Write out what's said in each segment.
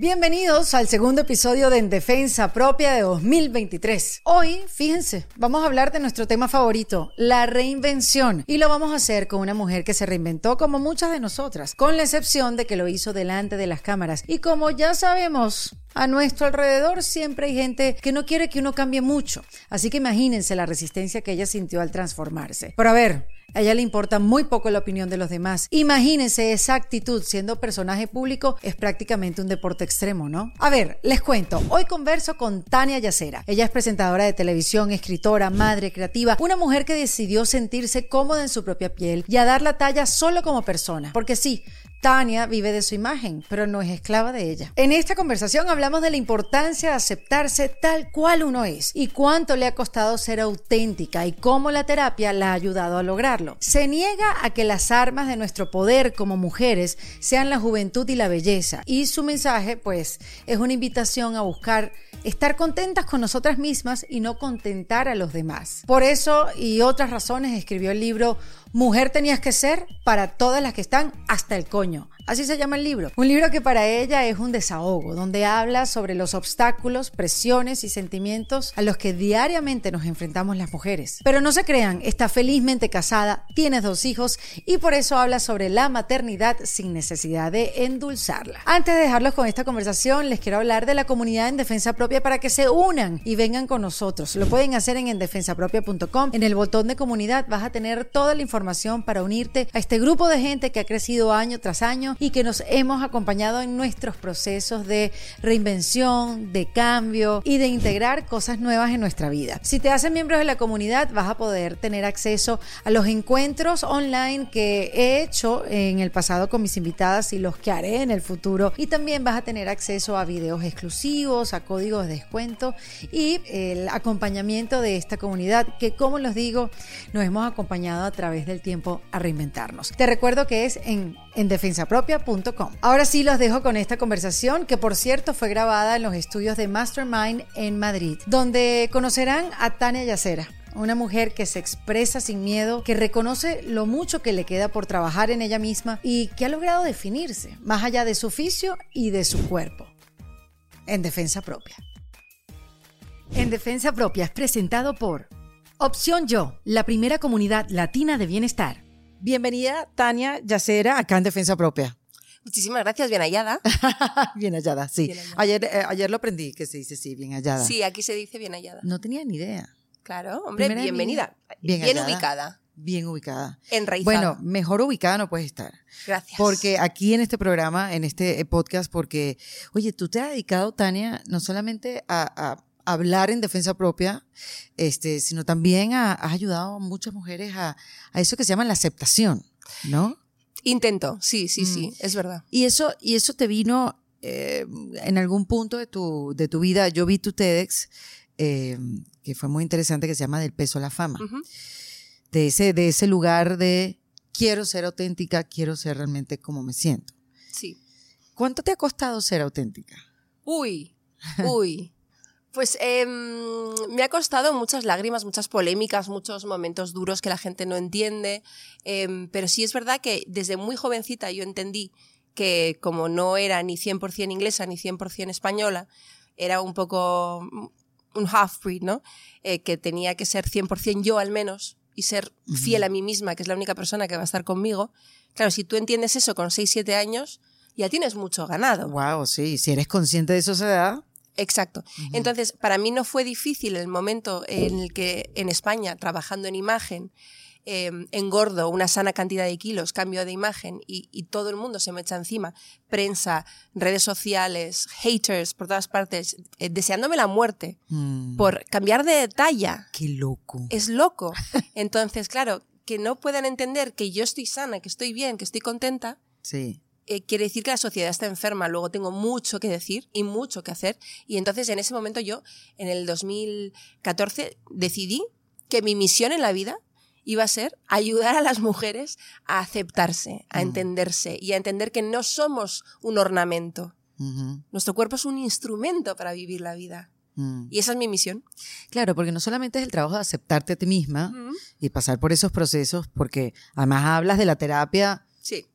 Bienvenidos al segundo episodio de En Defensa Propia de 2023. Hoy, fíjense, vamos a hablar de nuestro tema favorito, la reinvención. Y lo vamos a hacer con una mujer que se reinventó como muchas de nosotras, con la excepción de que lo hizo delante de las cámaras. Y como ya sabemos, a nuestro alrededor siempre hay gente que no quiere que uno cambie mucho. Así que imagínense la resistencia que ella sintió al transformarse. Pero a ver, a ella le importa muy poco la opinión de los demás. Imagínense esa actitud siendo personaje público, es prácticamente un deporte extremo, ¿no? A ver, les cuento. Hoy converso con Tania Yacera. Ella es presentadora de televisión, escritora, madre creativa, una mujer que decidió sentirse cómoda en su propia piel y a dar la talla solo como persona. Porque sí, Tania vive de su imagen, pero no es esclava de ella. En esta conversación hablamos de la importancia de aceptarse tal cual uno es y cuánto le ha costado ser auténtica y cómo la terapia la ha ayudado a lograrlo. Se niega a que las armas de nuestro poder como mujeres sean la juventud y la belleza, y su mensaje, pues, es una invitación a buscar estar contentas con nosotras mismas y no contentar a los demás. Por eso y otras razones escribió el libro Mujer tenías que ser para todas las que están hasta el coño. Así se llama el libro. Un libro que para ella es un desahogo, donde habla sobre los obstáculos, presiones y sentimientos a los que diariamente nos enfrentamos las mujeres. Pero no se crean, está felizmente casada, tiene 2 hijos y por eso habla sobre la maternidad sin necesidad de endulzarla. Antes de dejarlos con esta conversación, les quiero hablar de la comunidad En Defensa Propia para que se unan y vengan con nosotros. Lo pueden hacer en endefensapropia.com. En el botón de comunidad vas a tener toda la información para unirte a este grupo de gente que ha crecido año tras año y que nos hemos acompañado en nuestros procesos de reinvención, de cambio y de integrar cosas nuevas en nuestra vida. Si te haces miembro de la comunidad, vas a poder tener acceso a los encuentros online que he hecho en el pasado con mis invitadas y los que haré en el futuro, y también vas a tener acceso a videos exclusivos, a códigos de descuento y el acompañamiento de esta comunidad que, como les digo, nos hemos acompañado a través del tiempo a reinventarnos. Te recuerdo que es en defensapropia.com. Ahora sí los dejo con esta conversación, que por cierto fue grabada en los estudios de Mastermind en Madrid, donde conocerán a Tania Yacera, una mujer que se expresa sin miedo, que reconoce lo mucho que le queda por trabajar en ella misma y que ha logrado definirse más allá de su oficio y de su cuerpo. En Defensa Propia. En Defensa Propia es presentado por Opción Yo, la primera comunidad latina de bienestar. Bienvenida, Tania Yacera, acá en Defensa Propia. Muchísimas gracias, bien hallada. Bien hallada, sí. Bien hallada. Ayer lo aprendí, que se dice sí, bien hallada. Sí, aquí se dice bien hallada. No tenía ni idea. Claro, hombre, Primera bienvenida. Bien Bien hallada. ubicada. Bien ubicada. Enraizada. Bueno, mejor ubicada no puedes estar. Gracias. Porque aquí en este programa, en este podcast, porque, oye, tú te has dedicado, Tania, no solamente a hablar en defensa propia, sino también has ayudado a muchas mujeres a eso que se llama la aceptación, ¿no? Intento, sí, es verdad. Y eso te vino en algún punto de tu vida. Yo vi tu TEDx, que fue muy interesante, que se llama Del peso a la fama. Uh-huh. De ese lugar de quiero ser auténtica, quiero ser realmente como me siento. Sí. ¿Cuánto te ha costado ser auténtica? Uy. Pues me ha costado muchas lágrimas, muchas polémicas, muchos momentos duros que la gente no entiende, pero sí es verdad que desde muy jovencita yo entendí que como no era ni 100% inglesa ni 100% española, era un poco un half-breed, ¿no? Que tenía que ser 100% yo al menos y ser fiel a mí misma, que es la única persona que va a estar conmigo. Claro, si tú entiendes eso con 6-7 años, ya tienes mucho ganado. Wow, sí, si eres consciente de eso a esa edad. Exacto. Uh-huh. Entonces, para mí no fue difícil el momento en el que en España, trabajando en imagen, engordo una sana cantidad de kilos, cambio de imagen y todo el mundo se me echa encima, prensa, redes sociales, haters por todas partes, deseándome la muerte por cambiar de talla. ¡Qué loco! Es loco. Entonces, claro, que no puedan entender que yo estoy sana, que estoy bien, que estoy contenta. Sí. Quiere decir que la sociedad está enferma. Luego tengo mucho que decir y mucho que hacer. Y entonces en ese momento yo, en el 2014, decidí que mi misión en la vida iba a ser ayudar a las mujeres a aceptarse, a entenderse y a entender que no somos un ornamento. Nuestro cuerpo es un instrumento para vivir la vida. Y esa es mi misión. Claro, porque no solamente es el trabajo de aceptarte a ti misma y pasar por esos procesos, porque además hablas de la terapia. Sí.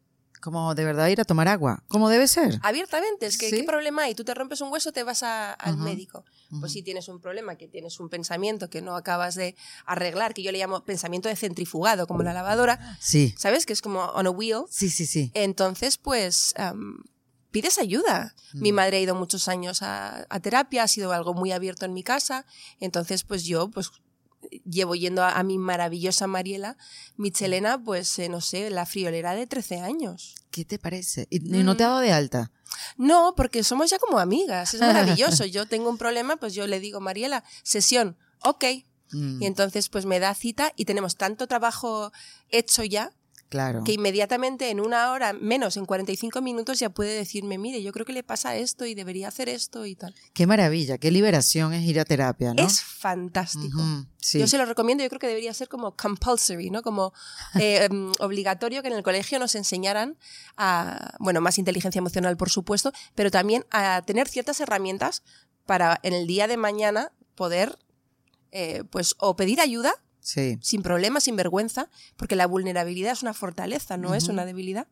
Como de verdad ir a tomar agua, como debe ser. Abiertamente, es que Sí. ¿qué problema hay? Tú te rompes un hueso, te vas al Ujú. médico. Pues si tienes un problema, que tienes un pensamiento que no acabas de arreglar, que yo le llamo pensamiento de centrifugado, como la lavadora, Sí, ¿sabes? Que es como on a wheel. sí. Entonces, pues pides ayuda. Mi madre ha ido muchos años a terapia, ha sido algo muy abierto en mi casa. Entonces, pues yo pues llevo yendo a mi maravillosa Mariela Michelena, pues no sé, la friolera de 13 años. ¿Qué te parece? ¿Y no te ha dado de alta? No, porque somos ya como amigas, es maravilloso. Yo tengo un problema, pues yo le digo, Mariela, sesión, ok. Y entonces pues me da cita y tenemos tanto trabajo hecho ya, Claro. que inmediatamente en 1 hora, menos en 45 minutos ya puede decirme, mire, yo creo que le pasa esto y debería hacer esto y tal. Qué maravilla, qué liberación es ir a terapia, ¿no? Es fantástico. Ujú, sí. Yo se lo recomiendo, yo creo que debería ser como compulsory, ¿no? Como obligatorio que en el colegio nos enseñaran a, bueno, más inteligencia emocional, por supuesto, pero también a tener ciertas herramientas para en el día de mañana poder, pues, o pedir ayuda Sí. sin problema, sin vergüenza, porque la vulnerabilidad es una fortaleza, no es una debilidad,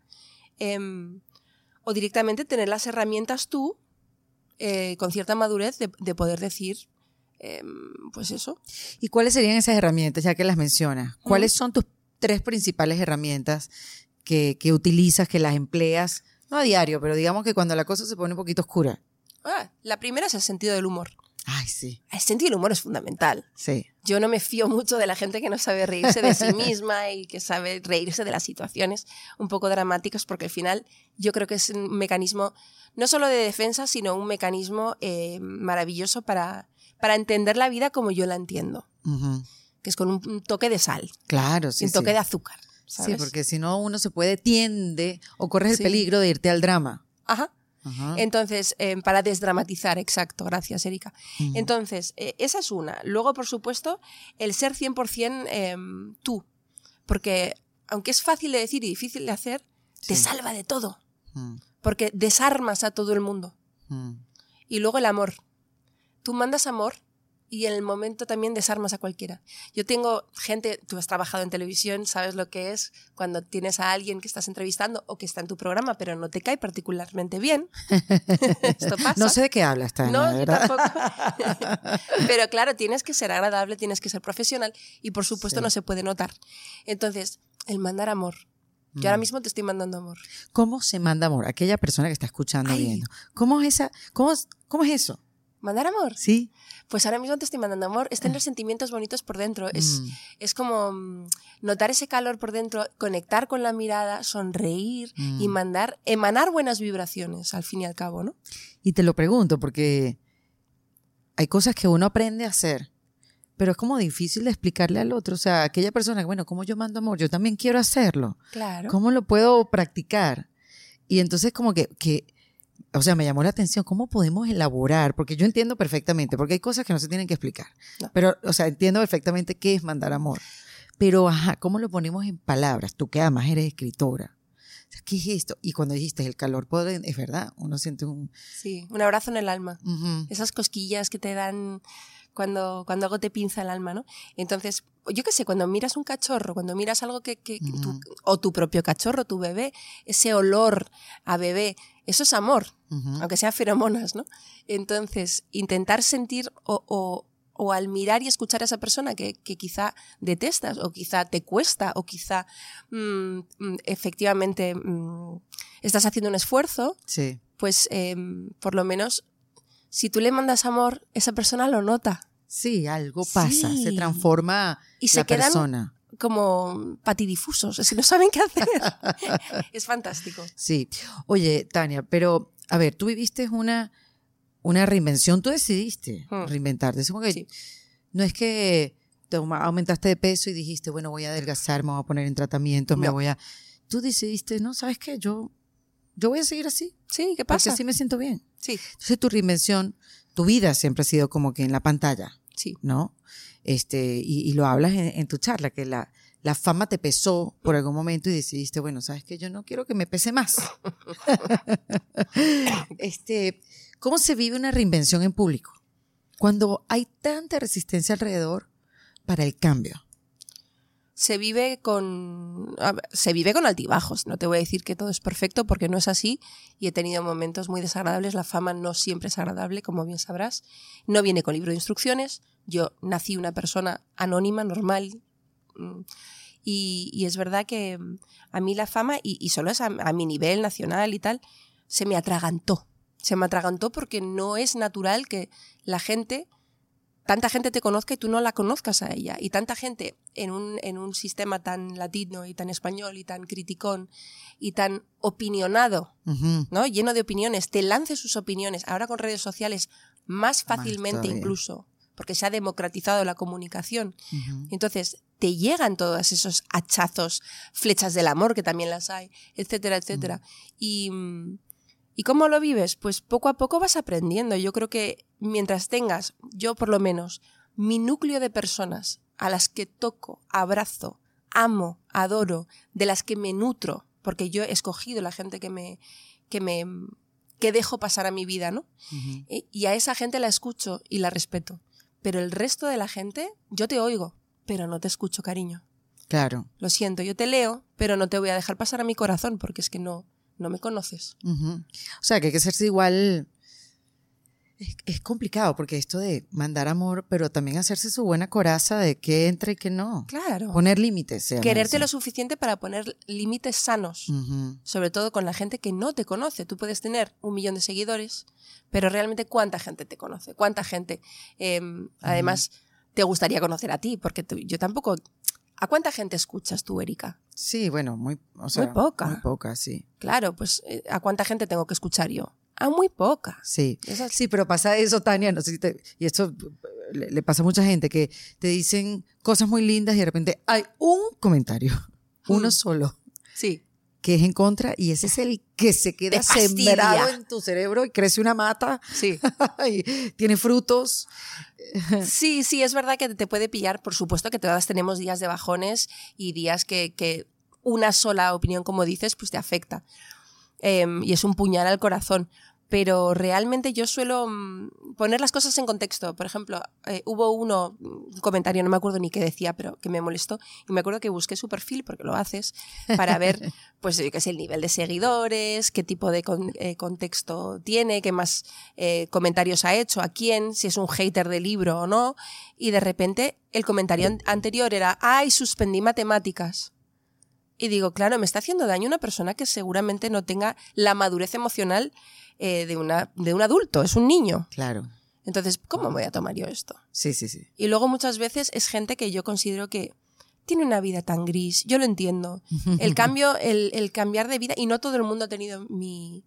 o directamente tener las herramientas tú, con cierta madurez, de poder decir, pues eso. ¿Y cuáles serían esas herramientas, ya que las mencionas? ¿Cuáles son tus 3 principales herramientas que utilizas, que las empleas? No a diario, pero digamos que cuando la cosa se pone un poquito oscura. La primera es el sentido del humor. Ay, sí, El sentido del humor es fundamental. sí. Yo no me fío mucho de la gente que no sabe reírse de sí misma y que sabe reírse de las situaciones un poco dramáticas, porque al final yo creo que es un mecanismo no solo de defensa, sino un mecanismo maravilloso para entender la vida como yo la entiendo, Ujú. que es con un toque de sal, Claro, sí, un toque sí. de azúcar, ¿sabes? Sí, porque si no uno se tiende o corres el Sí. peligro de irte al drama. Ajá. Ajá. Entonces, para desdramatizar, exacto, gracias, Erika. Entonces, esa es una. Luego, por supuesto, el ser 100% tú. Porque, aunque es fácil de decir y difícil de hacer, te salva de todo. Mm, Porque desarmas a todo el mundo. mm. Y luego el amor. Tú mandas amor y en el momento también desarmas a cualquiera. Yo tengo gente, tú has trabajado en televisión, sabes lo que es cuando tienes a alguien que estás entrevistando o que está en tu programa, pero no te cae particularmente bien. Esto pasa. No sé de qué hablas, Tania, No, de yo verdad. tampoco. Pero claro, tienes que ser agradable, tienes que ser profesional y por supuesto Sí. no se puede notar. Entonces, el mandar amor. Yo ahora mismo te estoy mandando amor. ¿Cómo se manda amor? Aquella persona que está escuchando, Ay. viendo. ¿Cómo es eso? ¿Mandar amor? ¿Sí? Pues ahora mismo te estoy mandando amor. Es tener sentimientos bonitos por dentro. Es como notar ese calor por dentro, conectar con la mirada, sonreír y emanar buenas vibraciones, al fin y al cabo, ¿no? Y te lo pregunto porque hay cosas que uno aprende a hacer, pero es como difícil de explicarle al otro. O sea, aquella persona, bueno, ¿cómo yo mando amor? Yo también quiero hacerlo. Claro. ¿Cómo lo puedo practicar? Y entonces como que o sea, me llamó la atención cómo podemos elaborar, porque yo entiendo perfectamente, porque hay cosas que no se tienen que explicar, No. pero, o sea, entiendo perfectamente qué es mandar amor, pero, ajá, ¿cómo lo ponemos en palabras? Tú que además eres escritora, o sea, ¿qué es esto? Y cuando dijiste el calor, es verdad, uno siente un... Sí, un abrazo en el alma. Ujú. Esas cosquillas que te dan cuando algo te pinza el alma, ¿no? Entonces, yo qué sé, cuando miras un cachorro, cuando miras algo o tu propio cachorro, tu bebé, ese olor a bebé, eso es amor, aunque sea feromonas, ¿no? Entonces, intentar sentir o al mirar y escuchar a esa persona que quizá detestas o quizá te cuesta o quizá efectivamente estás haciendo un esfuerzo, Sí. pues por lo menos si tú le mandas amor, esa persona lo nota. Sí, algo pasa, Sí. se transforma Y se la quedan persona. como patidifusos, si no saben qué hacer. Es fantástico. Sí. Oye, Tania, pero, a ver, tú viviste una reinvención, tú decidiste reinventarte. Es como que Sí. no es que te aumentaste de peso y dijiste, bueno, voy a adelgazar, me voy a poner en tratamiento, No. Tú decidiste, no, ¿sabes qué? Yo voy a seguir así, Sí, ¿qué porque pasa? así me siento bien. Sí, Entonces tu reinvención, tu vida siempre ha sido como que en la pantalla, sí. ¿no? Y lo hablas en tu charla, que la fama te pesó por algún momento y decidiste, bueno, ¿sabes qué? Yo no quiero que me pese más. ¿Cómo se vive una reinvención en público? Cuando hay tanta resistencia alrededor para el cambio. se vive con altibajos. No te voy a decir que todo es perfecto porque no es así y he tenido momentos muy desagradables. La fama no siempre es agradable, como bien sabrás. No viene con libro de instrucciones. Yo nací una persona anónima, normal, y es verdad que a mí la fama, y solo es a mi nivel nacional y tal, se me atragantó. Se me atragantó porque no es natural que tanta gente te conozca y tú no la conozcas a ella. Y tanta gente en un sistema tan latino y tan español y tan criticón y tan opinionado, ¿no? Lleno de opiniones, te lance sus opiniones. Ahora con redes sociales más fácilmente incluso, porque se ha democratizado la comunicación. Entonces te llegan todos esos hachazos, flechas del amor, que también las hay, etcétera, etcétera. ¿Y cómo lo vives? Pues poco a poco vas aprendiendo. Yo creo que mientras tengas, yo por lo menos, mi núcleo de personas a las que toco, abrazo, amo, adoro, de las que me nutro, porque yo he escogido la gente que dejo pasar a mi vida, ¿no? Y a esa gente la escucho y la respeto. Pero el resto de la gente, yo te oigo, pero no te escucho, cariño. Claro. Lo siento, yo te leo, pero no te voy a dejar pasar a mi corazón, porque es que no me conoces. O sea, que hay que hacerse igual. Es complicado porque esto de mandar amor, pero también hacerse su buena coraza de qué entra y qué no. Claro. Poner límites. Quererte lo suficiente para poner límites sanos. Sobre todo con la gente que no te conoce. Tú puedes tener 1 millón de seguidores, pero realmente ¿cuánta gente te conoce? ¿Cuánta gente? Además, te gustaría conocer a ti, porque yo tampoco... ¿A cuánta gente escuchas tú, Erika? Sí, bueno, muy poca. Muy poca, sí. Claro, pues ¿a cuánta gente tengo que escuchar yo? A muy poca. Sí, sí, pero pasa eso, Tania, no sé si y esto le pasa a mucha gente, que te dicen cosas muy lindas y de repente hay un comentario, uno solo. Sí. Que es en contra, y ese es el que se queda sembrado en tu cerebro y crece una mata. Sí. Y tiene frutos. Sí, es verdad que te puede pillar. Por supuesto que todas tenemos días de bajones y días que una sola opinión, como dices, pues te afecta. Y es un puñal al corazón. Pero realmente yo suelo poner las cosas en contexto. Por ejemplo, hubo un comentario, no me acuerdo ni qué decía, pero que me molestó. Y me acuerdo que busqué su perfil, porque lo haces, para ver pues, qué es el nivel de seguidores, qué tipo de contexto tiene, qué más comentarios ha hecho, a quién, si es un hater del libro o no. Y de repente el comentario anterior era: ¡ay, suspendí matemáticas! Y digo, claro, me está haciendo daño una persona que seguramente no tenga la madurez emocional de un adulto, es un niño. Claro. Entonces, ¿cómo voy a tomar yo esto? Sí. Y luego muchas veces es gente que yo considero que tiene una vida tan gris. Yo lo entiendo. El cambio, el cambiar de vida, y no todo el mundo ha tenido mi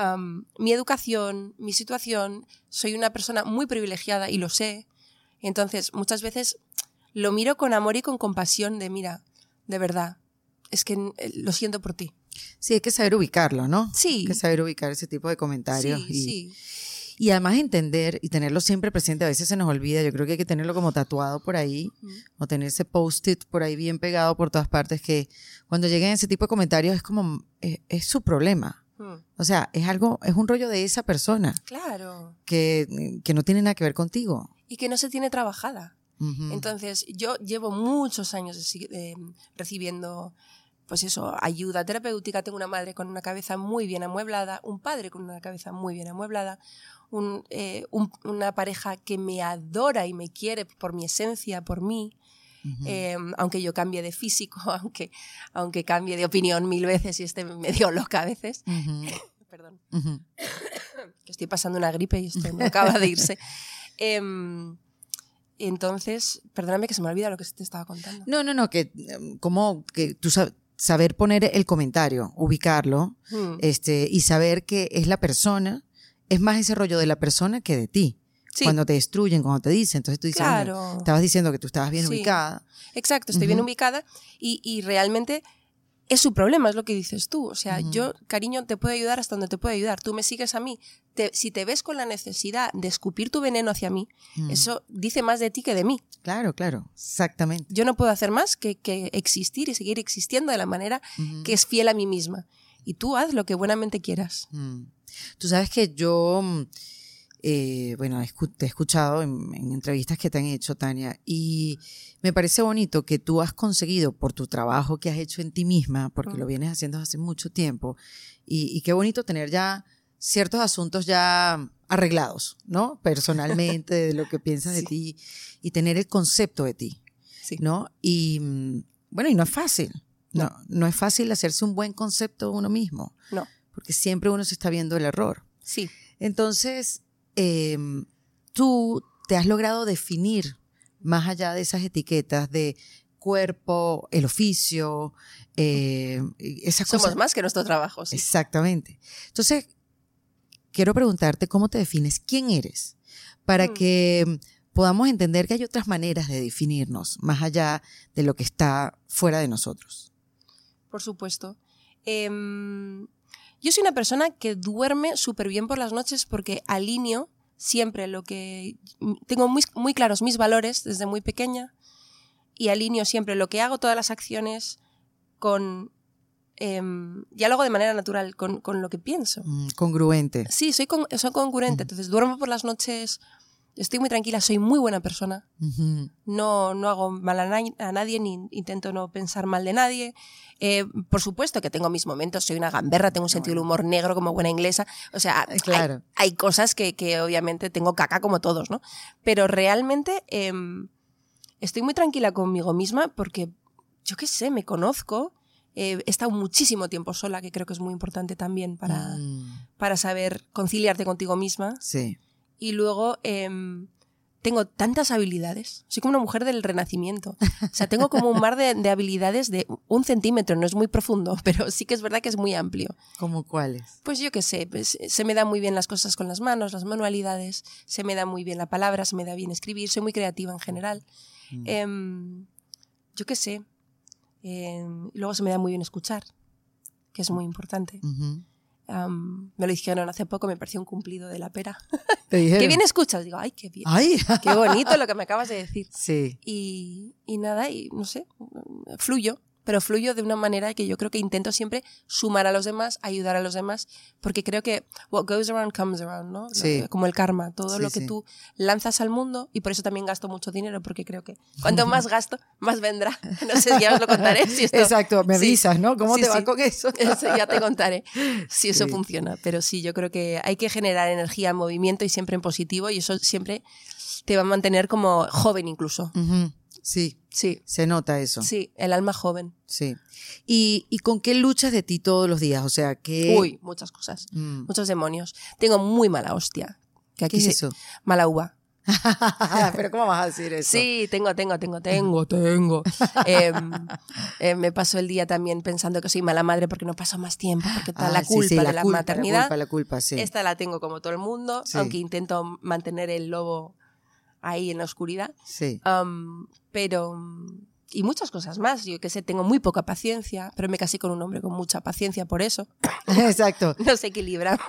educación, mi situación. Soy una persona muy privilegiada y lo sé. Entonces, muchas veces lo miro con amor y con compasión de, mira, de verdad, es que lo siento por ti. Sí, hay que saber ubicarlo, ¿no? Sí. Hay que saber ubicar ese tipo de comentarios. Sí. Y además entender y tenerlo siempre presente. A veces se nos olvida. Yo creo que hay que tenerlo como tatuado por ahí, o tener ese post-it por ahí bien pegado por todas partes, que cuando lleguen ese tipo de comentarios es como, es su problema. O sea, es un rollo de esa persona. Claro. Que no tiene nada que ver contigo. Y que no se tiene trabajada. Entonces, yo llevo muchos años recibiendo, pues eso, ayuda terapéutica. Tengo una madre con una cabeza muy bien amueblada, un padre con una cabeza muy bien amueblada, una pareja que me adora y me quiere por mi esencia, por mí, aunque yo cambie de físico, aunque cambie de opinión 1000 veces y esté medio loca a veces. Perdón. Que estoy pasando una gripe y esto no acaba de irse. Entonces, perdóname que se me olvida lo que te estaba contando. No, que como que tú saber poner el comentario, ubicarlo, y saber que es la persona, es más ese rollo de la persona que de ti. Sí. Cuando te destruyen, cuando te dicen, entonces tú dices, claro. Estabas diciendo que tú estabas bien ubicada. Exacto, estoy bien ubicada y realmente es su problema, es lo que dices tú. O sea, yo, cariño, te puedo ayudar hasta donde te puedo ayudar. Tú me sigues a mí. Si te ves con la necesidad de escupir tu veneno hacia mí, eso dice más de ti que de mí. Claro, exactamente. Yo no puedo hacer más que existir y seguir existiendo de la manera que es fiel a mí misma. Y tú haz lo que buenamente quieras. Tú sabes que yo bueno, te he escuchado en entrevistas que te han hecho, Tania, y me parece bonito que tú has conseguido por tu trabajo que has hecho en ti misma, porque lo vienes haciendo hace mucho tiempo, y qué bonito tener ya ciertos asuntos ya arreglados, ¿no? Personalmente, de lo que piensas de ti, y tener el concepto de ti, ¿no? Y bueno, y no es fácil, no es fácil hacerse un buen concepto de uno mismo, porque siempre uno se está viendo el error. Sí. Entonces, tú te has logrado definir más allá de esas etiquetas de cuerpo, el oficio, esas cosas. Somos más que nuestro trabajo, sí. Exactamente. Entonces, quiero preguntarte cómo te defines, quién eres, para que podamos entender que hay otras maneras de definirnos, más allá de lo que está fuera de nosotros. Por supuesto. Yo soy una persona que duerme súper bien por las noches porque alineo siempre lo que... Tengo muy, muy claros mis valores desde muy pequeña y alineo siempre lo que hago, todas las acciones con... ya lo hago de manera natural, con lo que pienso. Congruente. Sí, soy congruente. Entonces duermo por las noches, estoy muy tranquila, soy muy buena persona. No hago mal a nadie, ni intento no pensar mal de nadie. Por supuesto que tengo mis momentos, soy una gamberra, tengo un sentido del humor negro como buena inglesa. O sea, claro. hay cosas que obviamente tengo caca como todos, ¿no? Pero realmente estoy muy tranquila conmigo misma porque, yo qué sé, me conozco. He estado muchísimo tiempo sola, que creo que es muy importante también para saber conciliarte contigo misma. Sí. Y luego tengo tantas habilidades. Soy como una mujer del Renacimiento. O sea, tengo como un mar de habilidades de 1 centímetro. No es muy profundo, pero sí que es verdad que es muy amplio. ¿Cómo cuáles? Pues yo qué sé, pues, se me dan muy bien las cosas con las manos, las manualidades, se me da muy bien la palabra, se me da bien escribir, soy muy creativa en general. Yo qué sé. Luego se me da muy bien escuchar, que es muy importante. Me lo dijeron hace poco, me pareció un cumplido de la pera. ¿Te dijeron? Qué bien escuchas. Digo, ay, qué bien. Ay. Qué bonito lo que me acabas de decir. Sí. Y nada, y no sé, fluyo. Pero fluyo de una manera que yo creo que intento siempre sumar a los demás, ayudar a los demás, porque creo que what goes around comes around, ¿no? Sí. Como el karma, todo lo que tú lanzas al mundo, y por eso también gasto mucho dinero, porque creo que cuanto más gasto, más vendrá. No sé, ya os lo contaré. Si esto... Exacto, me avisas, ¿no? ¿Cómo te va con eso? Eso ya te contaré si eso funciona. Pero sí, yo creo que hay que generar energía, movimiento y siempre en positivo, y eso siempre te va a mantener como joven incluso. Sí, sí, se nota eso. Sí, el alma joven. Sí. ¿Y con qué luchas de ti todos los días? O sea, ¿qué? Uy, muchas cosas, muchos demonios. Tengo muy mala hostia. Que aquí ¿Qué es eso? Mala uva. ¿Pero cómo vas a decir eso? Sí, tengo. Me paso el día también pensando que soy mala madre porque no paso más tiempo, porque está la culpa de la maternidad. La culpa, sí. Esta la tengo como todo el mundo, aunque intento mantener el lobo ahí en la oscuridad. Sí. Pero... Y muchas cosas más. Yo que sé, tengo muy poca paciencia, pero me casé con un hombre con mucha paciencia por eso. Exacto. Nos equilibramos.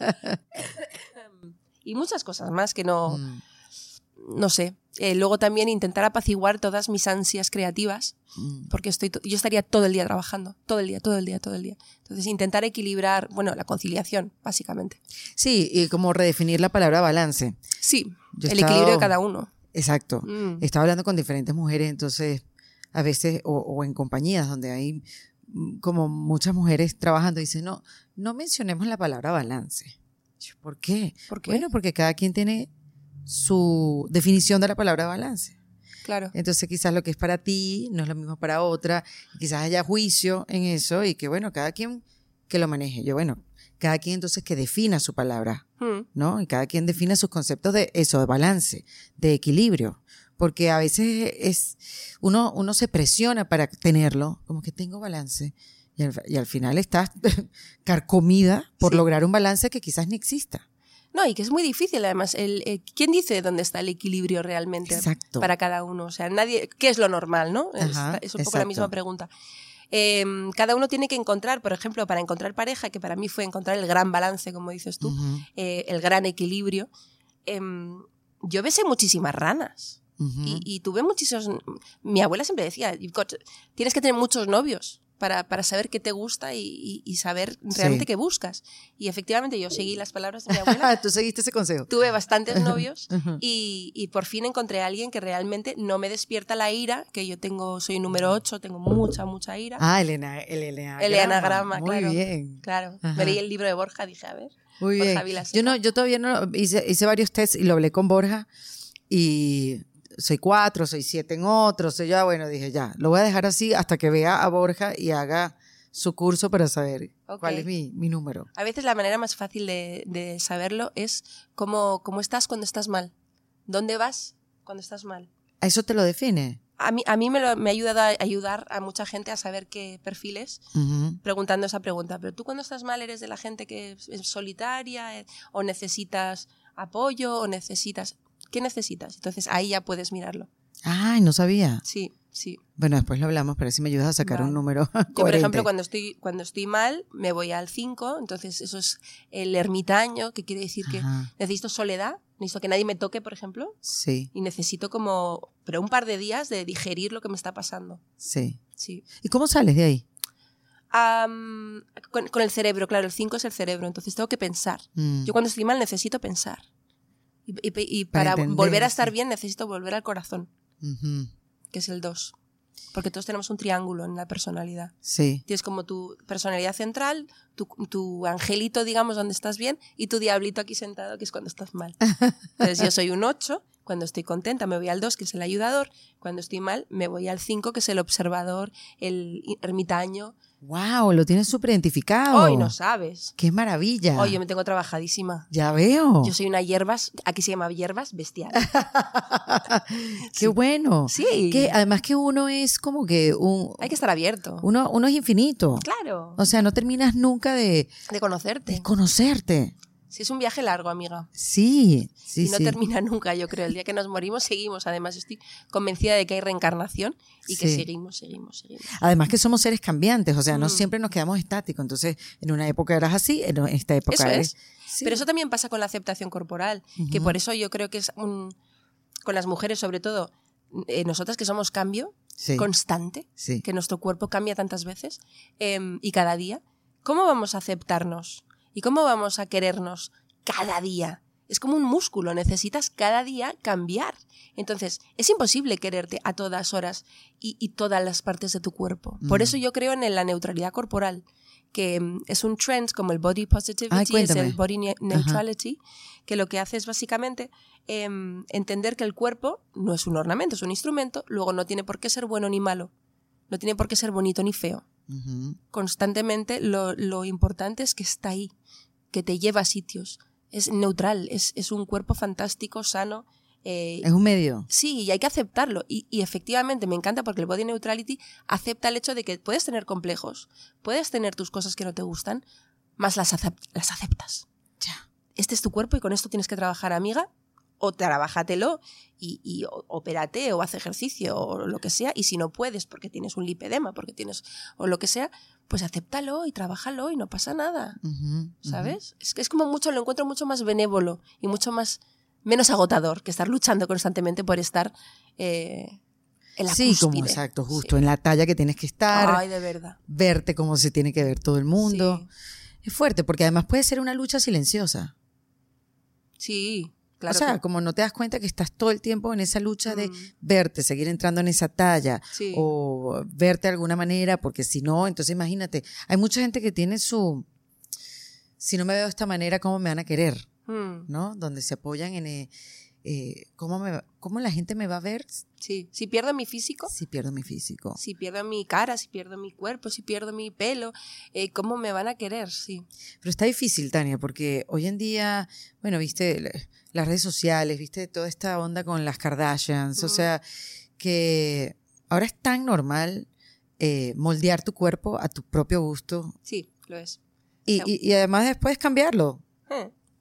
Y muchas cosas más que no... No sé. Luego también intentar apaciguar todas mis ansias creativas, porque yo estaría todo el día trabajando, todo el día. Entonces intentar equilibrar, bueno, la conciliación, básicamente. Sí, y como redefinir la palabra balance. Sí, equilibrio de cada uno. Exacto. Estaba hablando con diferentes mujeres, entonces a veces, o en compañías donde hay como muchas mujeres trabajando, dicen, no mencionemos la palabra balance. ¿Por qué? ¿Por qué? Bueno, porque cada quien tiene su definición de la palabra balance. Claro. Entonces quizás lo que es para ti no es lo mismo para otra, quizás haya juicio en eso y que bueno, cada quien que lo maneje. Cada quien entonces que defina su palabra, ¿no? Y cada quien defina sus conceptos de eso, de balance, de equilibrio. Porque a veces uno se presiona para tenerlo, como que tengo balance. Y al final estás carcomida por lograr un balance que quizás ni exista. No, y que es muy difícil además. ¿Quién dice dónde está el equilibrio realmente para cada uno? O sea, nadie, ¿qué es lo normal, no? Es un poco la misma pregunta. Cada uno tiene que encontrar, por ejemplo, para encontrar pareja, que para mí fue encontrar el gran balance, como dices tú, el gran equilibrio. Yo besé muchísimas ranas. Y tuve muchísimos... Mi abuela siempre decía, tienes que tener muchos novios para saber qué te gusta y saber realmente qué buscas. Y efectivamente yo seguí las palabras de mi abuela. Tú seguiste ese consejo. Tuve bastantes novios y por fin encontré a alguien que realmente no me despierta la ira, que yo soy número 8, tengo mucha ira. El enagrama. El enagrama, Muy claro. bien. Claro. Ajá. Me leí el libro de Borja, dije, a ver. Muy Borja bien. Vilaseca. Yo todavía no hice varios tests y lo hablé con Borja y soy 4, soy 7 en otro, dije ya, lo voy a dejar así hasta que vea a Borja y haga su curso para saber cuál es mi número. A veces la manera más fácil de saberlo es cómo estás cuando estás mal. ¿Dónde vas cuando estás mal? ¿Eso te lo define? A mí me ha ayudado a ayudar a mucha gente a saber qué perfiles, preguntando esa pregunta. Pero tú cuando estás mal eres de la gente que es solitaria, o necesitas apoyo, o necesitas... ¿Qué necesitas? Entonces ahí ya puedes mirarlo. Ay, no sabía. Sí. Bueno, después lo hablamos, pero si me ayudas a sacar un número coherente. Yo, por ejemplo, cuando estoy mal, me voy al 5, entonces eso es el ermitaño, que quiere decir que necesito soledad, necesito que nadie me toque, por ejemplo. Sí. Y necesito pero un par de días de digerir lo que me está pasando. Sí. Sí. ¿Y cómo sales de ahí? Con el cerebro, claro, el 5 es el cerebro, entonces tengo que pensar. Yo cuando estoy mal necesito pensar. Y para entender, volver a estar bien necesito volver al corazón, Uh-huh. que es el 2. Porque todos tenemos un triángulo en la personalidad. Sí. Tienes como tu personalidad central, tu angelito, digamos, donde estás bien, y tu diablito aquí sentado, que es cuando estás mal. Entonces yo soy un 8, cuando estoy contenta me voy al 2, que es el ayudador, cuando estoy mal me voy al 5, que es el observador, el ermitaño. ¡Wow! Lo tienes súper identificado. Hoy no sabes. ¡Qué maravilla! Hoy yo me tengo trabajadísima. Ya veo. Yo soy una hierbas, aquí se llama hierbas bestial. ¡Qué bueno! Sí. Que además que uno es como que hay que estar abierto. Uno es infinito. Claro. O sea, no terminas nunca de conocerte. conocerte. Sí, es un viaje largo, amiga. Sí. Y no termina nunca, yo creo. El día que nos morimos seguimos. Además, estoy convencida de que hay reencarnación y que seguimos. Además que somos seres cambiantes, o sea, no siempre nos quedamos estáticos. Entonces, en una época eras así, en esta época eso eres... es. Sí. Pero eso también pasa con la aceptación corporal, que por eso yo creo que es con las mujeres sobre todo, nosotras que somos cambio constante, que nuestro cuerpo cambia tantas veces y cada día, ¿cómo vamos a aceptarnos? ¿Y cómo vamos a querernos cada día? Es como un músculo, necesitas cada día cambiar. Entonces, es imposible quererte a todas horas y todas las partes de tu cuerpo. Por eso yo creo en la neutralidad corporal, que es un trend como el body positivity, es el body neutrality, que lo que hace es básicamente entender que el cuerpo no es un ornamento, es un instrumento, luego no tiene por qué ser bueno ni malo, no tiene por qué ser bonito ni feo. Constantemente lo importante es que está ahí, que te lleva a sitios, es neutral, es un cuerpo fantástico, sano. Es un medio. Sí, y hay que aceptarlo. Y efectivamente me encanta porque el body neutrality acepta el hecho de que puedes tener complejos, puedes tener tus cosas que no te gustan, más las aceptas. Ya. Este es tu cuerpo y con esto tienes que trabajar, amiga. O trabájatelo y opérate o haz ejercicio o lo que sea. Y si no puedes porque tienes un lipedema, o lo que sea, pues acéptalo y trabájalo y no pasa nada. ¿Sabes? Es que es como lo encuentro mucho más benévolo y menos agotador que estar luchando constantemente por estar en la cúspide. Sí, como exacto, justo en la talla que tienes que estar. Ay, de verdad. Verte como se tiene que ver todo el mundo. Sí. Es fuerte porque además puede ser una lucha silenciosa. Sí. Claro, o sea, como no te das cuenta que estás todo el tiempo en esa lucha de verte, seguir entrando en esa talla o verte de alguna manera, porque si no, entonces imagínate, hay mucha gente que tiene si no me veo de esta manera, ¿cómo me van a querer? ¿No? Donde se apoyan en ¿cómo la gente me va a ver? Sí, si pierdo mi físico. Si pierdo mi físico. Si pierdo mi cara, si pierdo mi cuerpo, si pierdo mi pelo, ¿cómo me van a querer? Sí. Pero está difícil, Tania, porque hoy en día, bueno, viste las redes sociales, viste toda esta onda con las Kardashians, o sea, que ahora es tan normal moldear tu cuerpo a tu propio gusto. Sí, lo es. Y además después cambiarlo.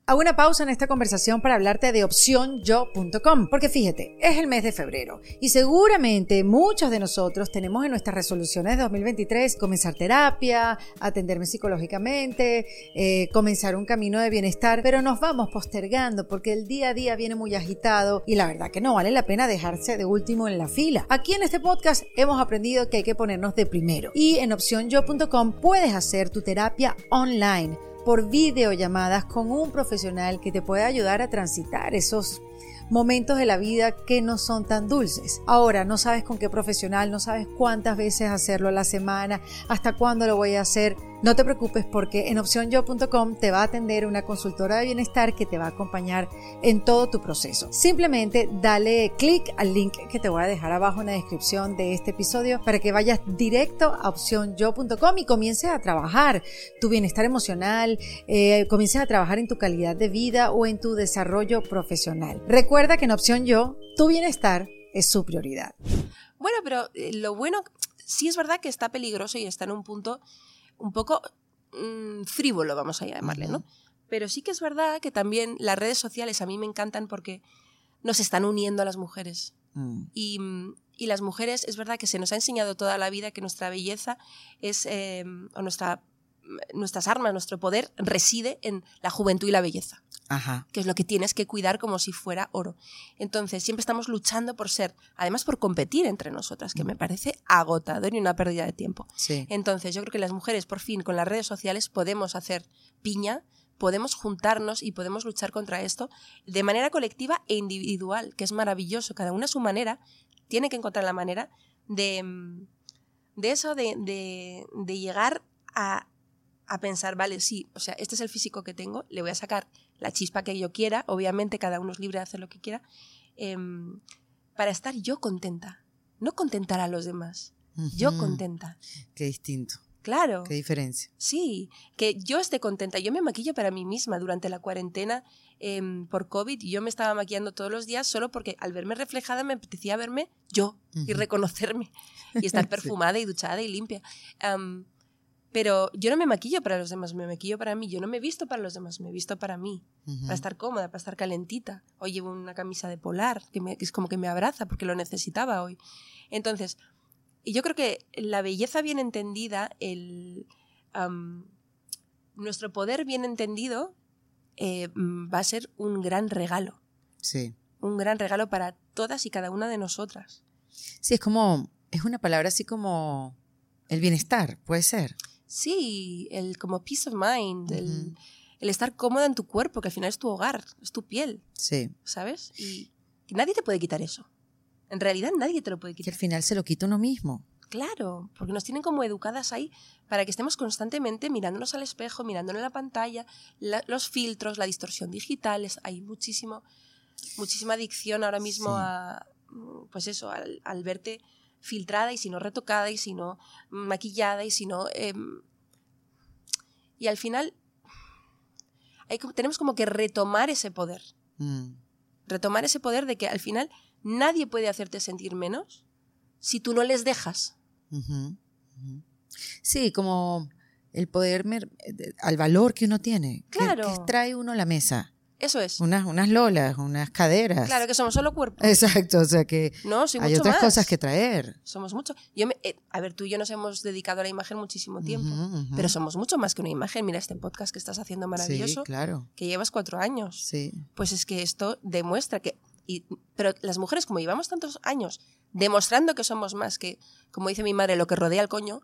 Hago una pausa en esta conversación para hablarte de opcionyo.com, porque fíjate, es el mes de febrero y seguramente muchos de nosotros tenemos en nuestras resoluciones de 2023 comenzar terapia, atenderme psicológicamente, comenzar un camino de bienestar, pero nos vamos postergando porque el día a día viene muy agitado y la verdad que no vale la pena dejarse de último en la fila. Aquí en este podcast hemos aprendido que hay que ponernos de primero y en opcionyo.com puedes hacer tu terapia online por videollamadas con un profesional que te puede ayudar a transitar esos momentos de la vida que no son tan dulces. Ahora, no sabes con qué profesional, no sabes cuántas veces hacerlo a la semana, hasta cuándo lo voy a hacer. No te preocupes porque en opcionyo.com te va a atender una consultora de bienestar que te va a acompañar en todo tu proceso. Simplemente dale clic al link que te voy a dejar abajo en la descripción de este episodio para que vayas directo a opcionyo.com y comiences a trabajar tu bienestar emocional, comiences a trabajar en tu calidad de vida o en tu desarrollo profesional. Recuerda que en Opción Yo, tu bienestar es su prioridad. Bueno, pero lo bueno, sí es verdad que está peligroso y está en un punto un poco frívolo, vamos a llamarle, ¿no? Pero sí que es verdad que también las redes sociales a mí me encantan porque nos están uniendo a las mujeres. Y las mujeres, es verdad que se nos ha enseñado toda la vida que nuestra belleza es, o nuestras armas, nuestro poder reside en la juventud y la belleza. Ajá. Que es lo que tienes que cuidar como si fuera oro. Entonces, siempre estamos luchando por ser, además por competir entre nosotras, que me parece agotador y una pérdida de tiempo. Sí. Entonces, yo creo que las mujeres, por fin, con las redes sociales, podemos hacer piña, podemos juntarnos y podemos luchar contra esto de manera colectiva e individual, que es maravilloso. Cada una a su manera tiene que encontrar la manera de llegar a pensar, vale, sí, o sea, este es el físico que tengo, le voy a sacar la chispa que yo quiera, obviamente cada uno es libre de hacer lo que quiera, para estar yo contenta, no contentar a los demás, yo contenta. Qué distinto. Claro. Qué diferencia. Sí, que yo esté contenta. Yo me maquillo para mí misma durante la cuarentena por COVID y yo me estaba maquillando todos los días solo porque al verme reflejada me apetecía verme yo y reconocerme y estar perfumada y duchada y limpia. Pero yo no me maquillo para los demás, me maquillo para mí. Yo no me visto para los demás, me visto para mí. Para estar cómoda, para estar calentita. Hoy llevo una camisa de polar, que es como que me abraza porque lo necesitaba hoy. Entonces, y yo creo que la belleza bien entendida, nuestro poder bien entendido, va a ser un gran regalo. Sí. Un gran regalo para todas y cada una de nosotras. Sí, es una palabra así como el bienestar, puede ser. Sí, como peace of mind, el estar cómoda en tu cuerpo, que al final es tu hogar, es tu piel. Sí. ¿Sabes? Y nadie te puede quitar eso. En realidad nadie te lo puede quitar. Que al final se lo quita uno mismo. Claro, porque nos tienen como educadas ahí para que estemos constantemente mirándonos al espejo, mirándonos en la pantalla, los filtros, la distorsión digital. Hay muchísima adicción ahora mismo pues eso, al verte filtrada y si no retocada y si no maquillada y si no... y al final tenemos como que retomar ese poder. Retomar ese poder de que al final nadie puede hacerte sentir menos si tú no les dejas. Sí, como el poder al valor que uno tiene. Claro. Que trae uno a la mesa. Eso es. Unas lolas, unas caderas. Claro, que somos solo cuerpo. Exacto, o sea que no, soy hay mucho otras más. cosas que traer. Somos mucho. A ver, tú y yo nos hemos dedicado a la imagen muchísimo tiempo, pero somos mucho más que una imagen. Mira este podcast que estás haciendo maravilloso, sí, claro. Que llevas 4 años. Sí. Pues es que esto demuestra que... pero las mujeres, como llevamos tantos años demostrando que somos más que, como dice mi madre, lo que rodea al coño.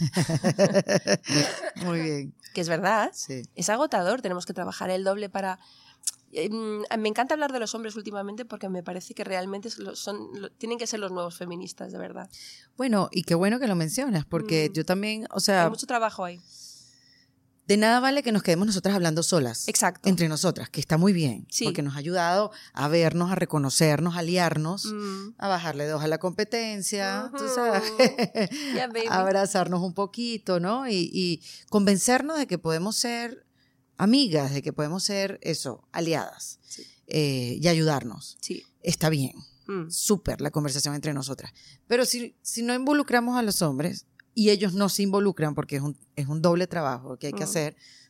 Muy bien. Que es verdad. Sí. Es agotador, tenemos que trabajar el doble para... me encanta hablar de los hombres últimamente porque me parece que realmente tienen que ser los nuevos feministas, de verdad. Bueno, y qué bueno que lo mencionas, porque yo también, o sea... Hay mucho trabajo ahí. De nada vale que nos quedemos nosotras hablando solas. Exacto. Entre nosotras, que está muy bien. Sí. Porque nos ha ayudado a vernos, a reconocernos, a aliarnos, a bajarle 2 a la competencia, tú sabes, Yeah, baby. a abrazarnos un poquito, ¿no? Y convencernos de que podemos ser amigas, de que podemos ser aliadas, sí. Y ayudarnos. Sí. Está bien. Súper la conversación entre nosotras. Pero si no involucramos a los hombres y ellos no se involucran porque es un doble trabajo que hay que hacer,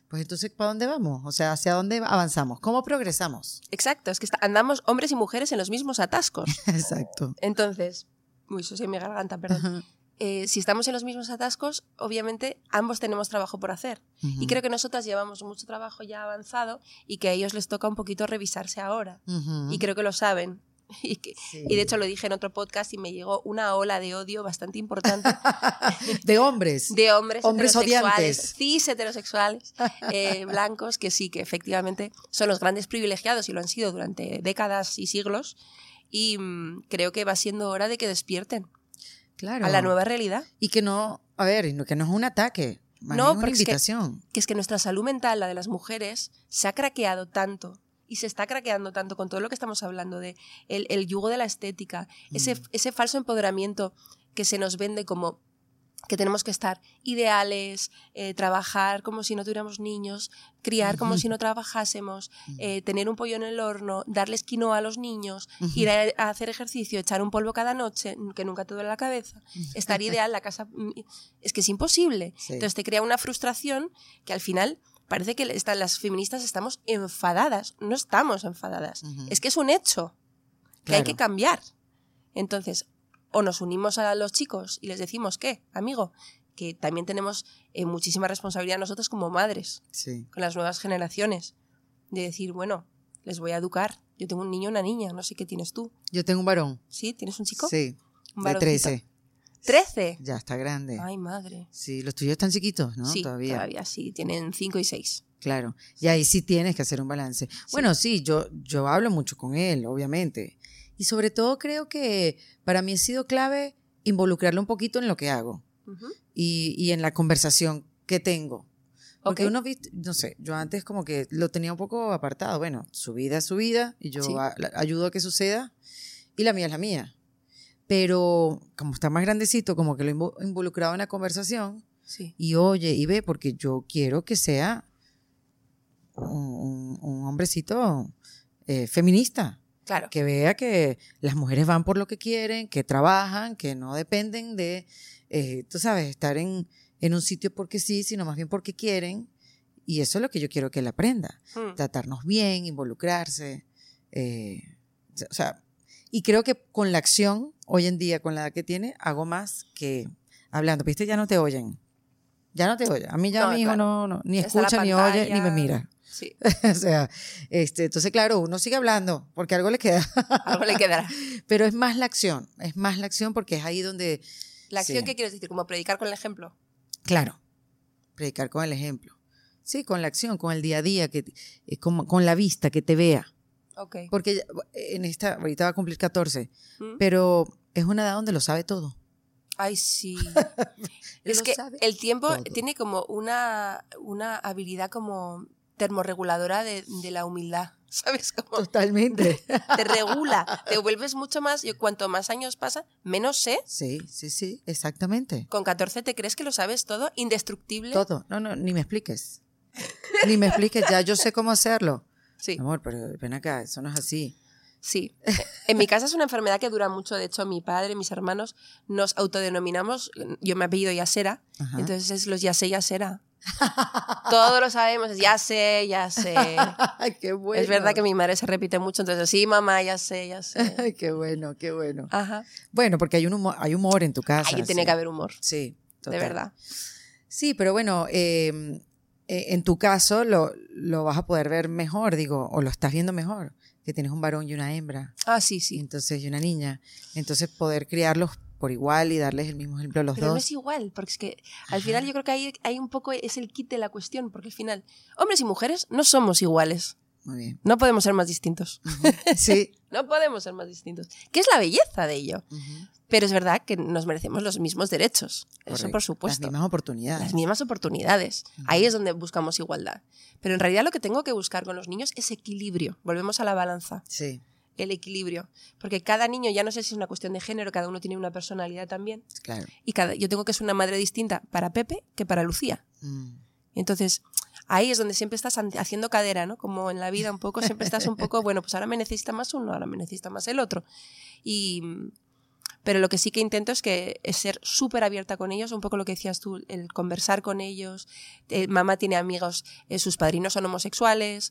Pues entonces, ¿para dónde vamos? O sea, ¿hacia dónde avanzamos? ¿Cómo progresamos? Exacto, es que andamos hombres y mujeres en los mismos atascos. Exacto. Entonces, eso sí, mi garganta, perdón. Si estamos en los mismos atascos, obviamente ambos tenemos trabajo por hacer. Y creo que nosotras llevamos mucho trabajo ya avanzado y que a ellos les toca un poquito revisarse ahora. Y creo que lo saben. Y de hecho lo dije en otro podcast y me llegó una ola de odio bastante importante. De hombres. De hombres heterosexuales, odiantes. cis heterosexuales, blancos, que sí, que efectivamente son los grandes privilegiados y lo han sido durante décadas y siglos. Y creo que va siendo hora de que despierten. Claro. A la nueva realidad. Y que no, a ver, que no es un ataque, no, es una invitación. Es que nuestra salud mental, la de las mujeres, se ha craqueado tanto y se está craqueando tanto con todo lo que estamos hablando de el yugo de la estética, ese falso empoderamiento que se nos vende como que tenemos que estar ideales, trabajar como si no tuviéramos niños, criar como si no trabajásemos, tener un pollo en el horno, darles quinoa a los niños, ir a hacer ejercicio, echar un polvo cada noche, que nunca te duele la cabeza, estar ideal, la casa... Es que es imposible. Sí. Entonces te crea una frustración que al final parece que las feministas estamos enfadadas. No estamos enfadadas. Es que es un hecho que hay que cambiar. Entonces... O nos unimos a los chicos y les decimos que, amigo, que también tenemos muchísima responsabilidad nosotros como madres, con las nuevas generaciones, de decir, bueno, les voy a educar. Yo tengo un niño y una niña, no sé qué tienes tú. Yo tengo un varón. ¿Sí? ¿Tienes un chico? Sí, ¿Un de 13. ¿13? Ya está grande. Ay, madre. Sí, los tuyos están chiquitos, ¿no? Sí, todavía sí, tienen 5 y 6. Claro, y ahí sí tienes que hacer un balance. Sí. Bueno, sí, yo hablo mucho con él, obviamente. Y sobre todo creo que para mí ha sido clave involucrarlo un poquito en lo que hago y en la conversación que tengo. Porque uno, no sé, yo antes como que lo tenía un poco apartado. Bueno, su vida es su vida y yo ayudo a que suceda y la mía es la mía. Pero como está más grandecito, como que lo he involucrado en la conversación y oye y ve, porque yo quiero que sea un hombrecito feminista. Claro. Que vea que las mujeres van por lo que quieren, que trabajan, que no dependen de, tú sabes, estar en un sitio porque sí, sino más bien porque quieren. Y eso es lo que yo quiero que él aprenda. Tratarnos bien, involucrarse. O sea, y creo que con la acción, hoy en día, con la edad que tiene, hago más que hablando. ¿Viste? Ya no te oyen. Ya no te oyen. A mí ya mi hijo no, ni escucha, ni oye, ni me mira. Sí. O sea, entonces claro, uno sigue hablando porque algo le queda. Algo le quedará. Pero es más la acción porque es ahí donde... ¿La acción qué quieres decir? ¿Como predicar con el ejemplo? Claro, predicar con el ejemplo. Sí, con la acción, con el día a día, con la vista, que te vea. Okay. Porque ahorita va a cumplir 14, pero es una edad donde lo sabe todo. Ay, sí. Es que el tiempo todo. Tiene como una habilidad como termorreguladora de la humildad, ¿sabes? Como totalmente. Te regula, te vuelves mucho más, y cuanto más años pasan, menos sé. Sí, exactamente. Con 14 te crees que lo sabes todo, indestructible. Todo, no, ni me expliques. Ni me expliques, ya yo sé cómo hacerlo. Sí. Amor, pero ven acá, eso no es así. Sí. En mi casa es una enfermedad que dura mucho. De hecho, mi padre, mis hermanos, nos autodenominamos, yo me apellido Yasera, entonces es los Yasera. Todos lo sabemos, ya sé. Qué bueno. Es verdad que mi madre se repite mucho, entonces sí, mamá, ya sé. Qué bueno. Ajá. Bueno, porque hay humor en tu casa. Ahí tiene que haber humor. Sí, total. De verdad. Sí, pero bueno, en tu caso lo vas a poder ver mejor, o lo estás viendo mejor, que tienes un varón y una hembra. Ah, sí. Entonces, y una niña. Entonces, poder criarlos por igual y darles el mismo ejemplo a los dos. Pero no es igual, porque es que al final yo creo que hay un poco, es el kit de la cuestión, porque al final, hombres y mujeres no somos iguales. Muy bien. No podemos ser más distintos. Sí. No podemos ser más distintos. Que es la belleza de ello. Pero es verdad que nos merecemos los mismos derechos. Correcto. Eso por supuesto. Las mismas oportunidades. Ahí es donde buscamos igualdad. Pero en realidad lo que tengo que buscar con los niños es equilibrio. Volvemos a la balanza. Sí. El equilibrio. Porque cada niño, ya no sé si es una cuestión de género, cada uno tiene una personalidad también. Claro. Y yo tengo que ser una madre distinta para Pepe que para Lucía. Entonces, ahí es donde siempre estás haciendo cadera, ¿no? Como en la vida un poco, siempre estás un poco, bueno, pues ahora me necesita más uno, ahora me necesita más el otro. Y pero lo que sí que intento es ser súper abierta con ellos, un poco lo que decías tú, el conversar con ellos. Mamá tiene amigos, sus padrinos son homosexuales,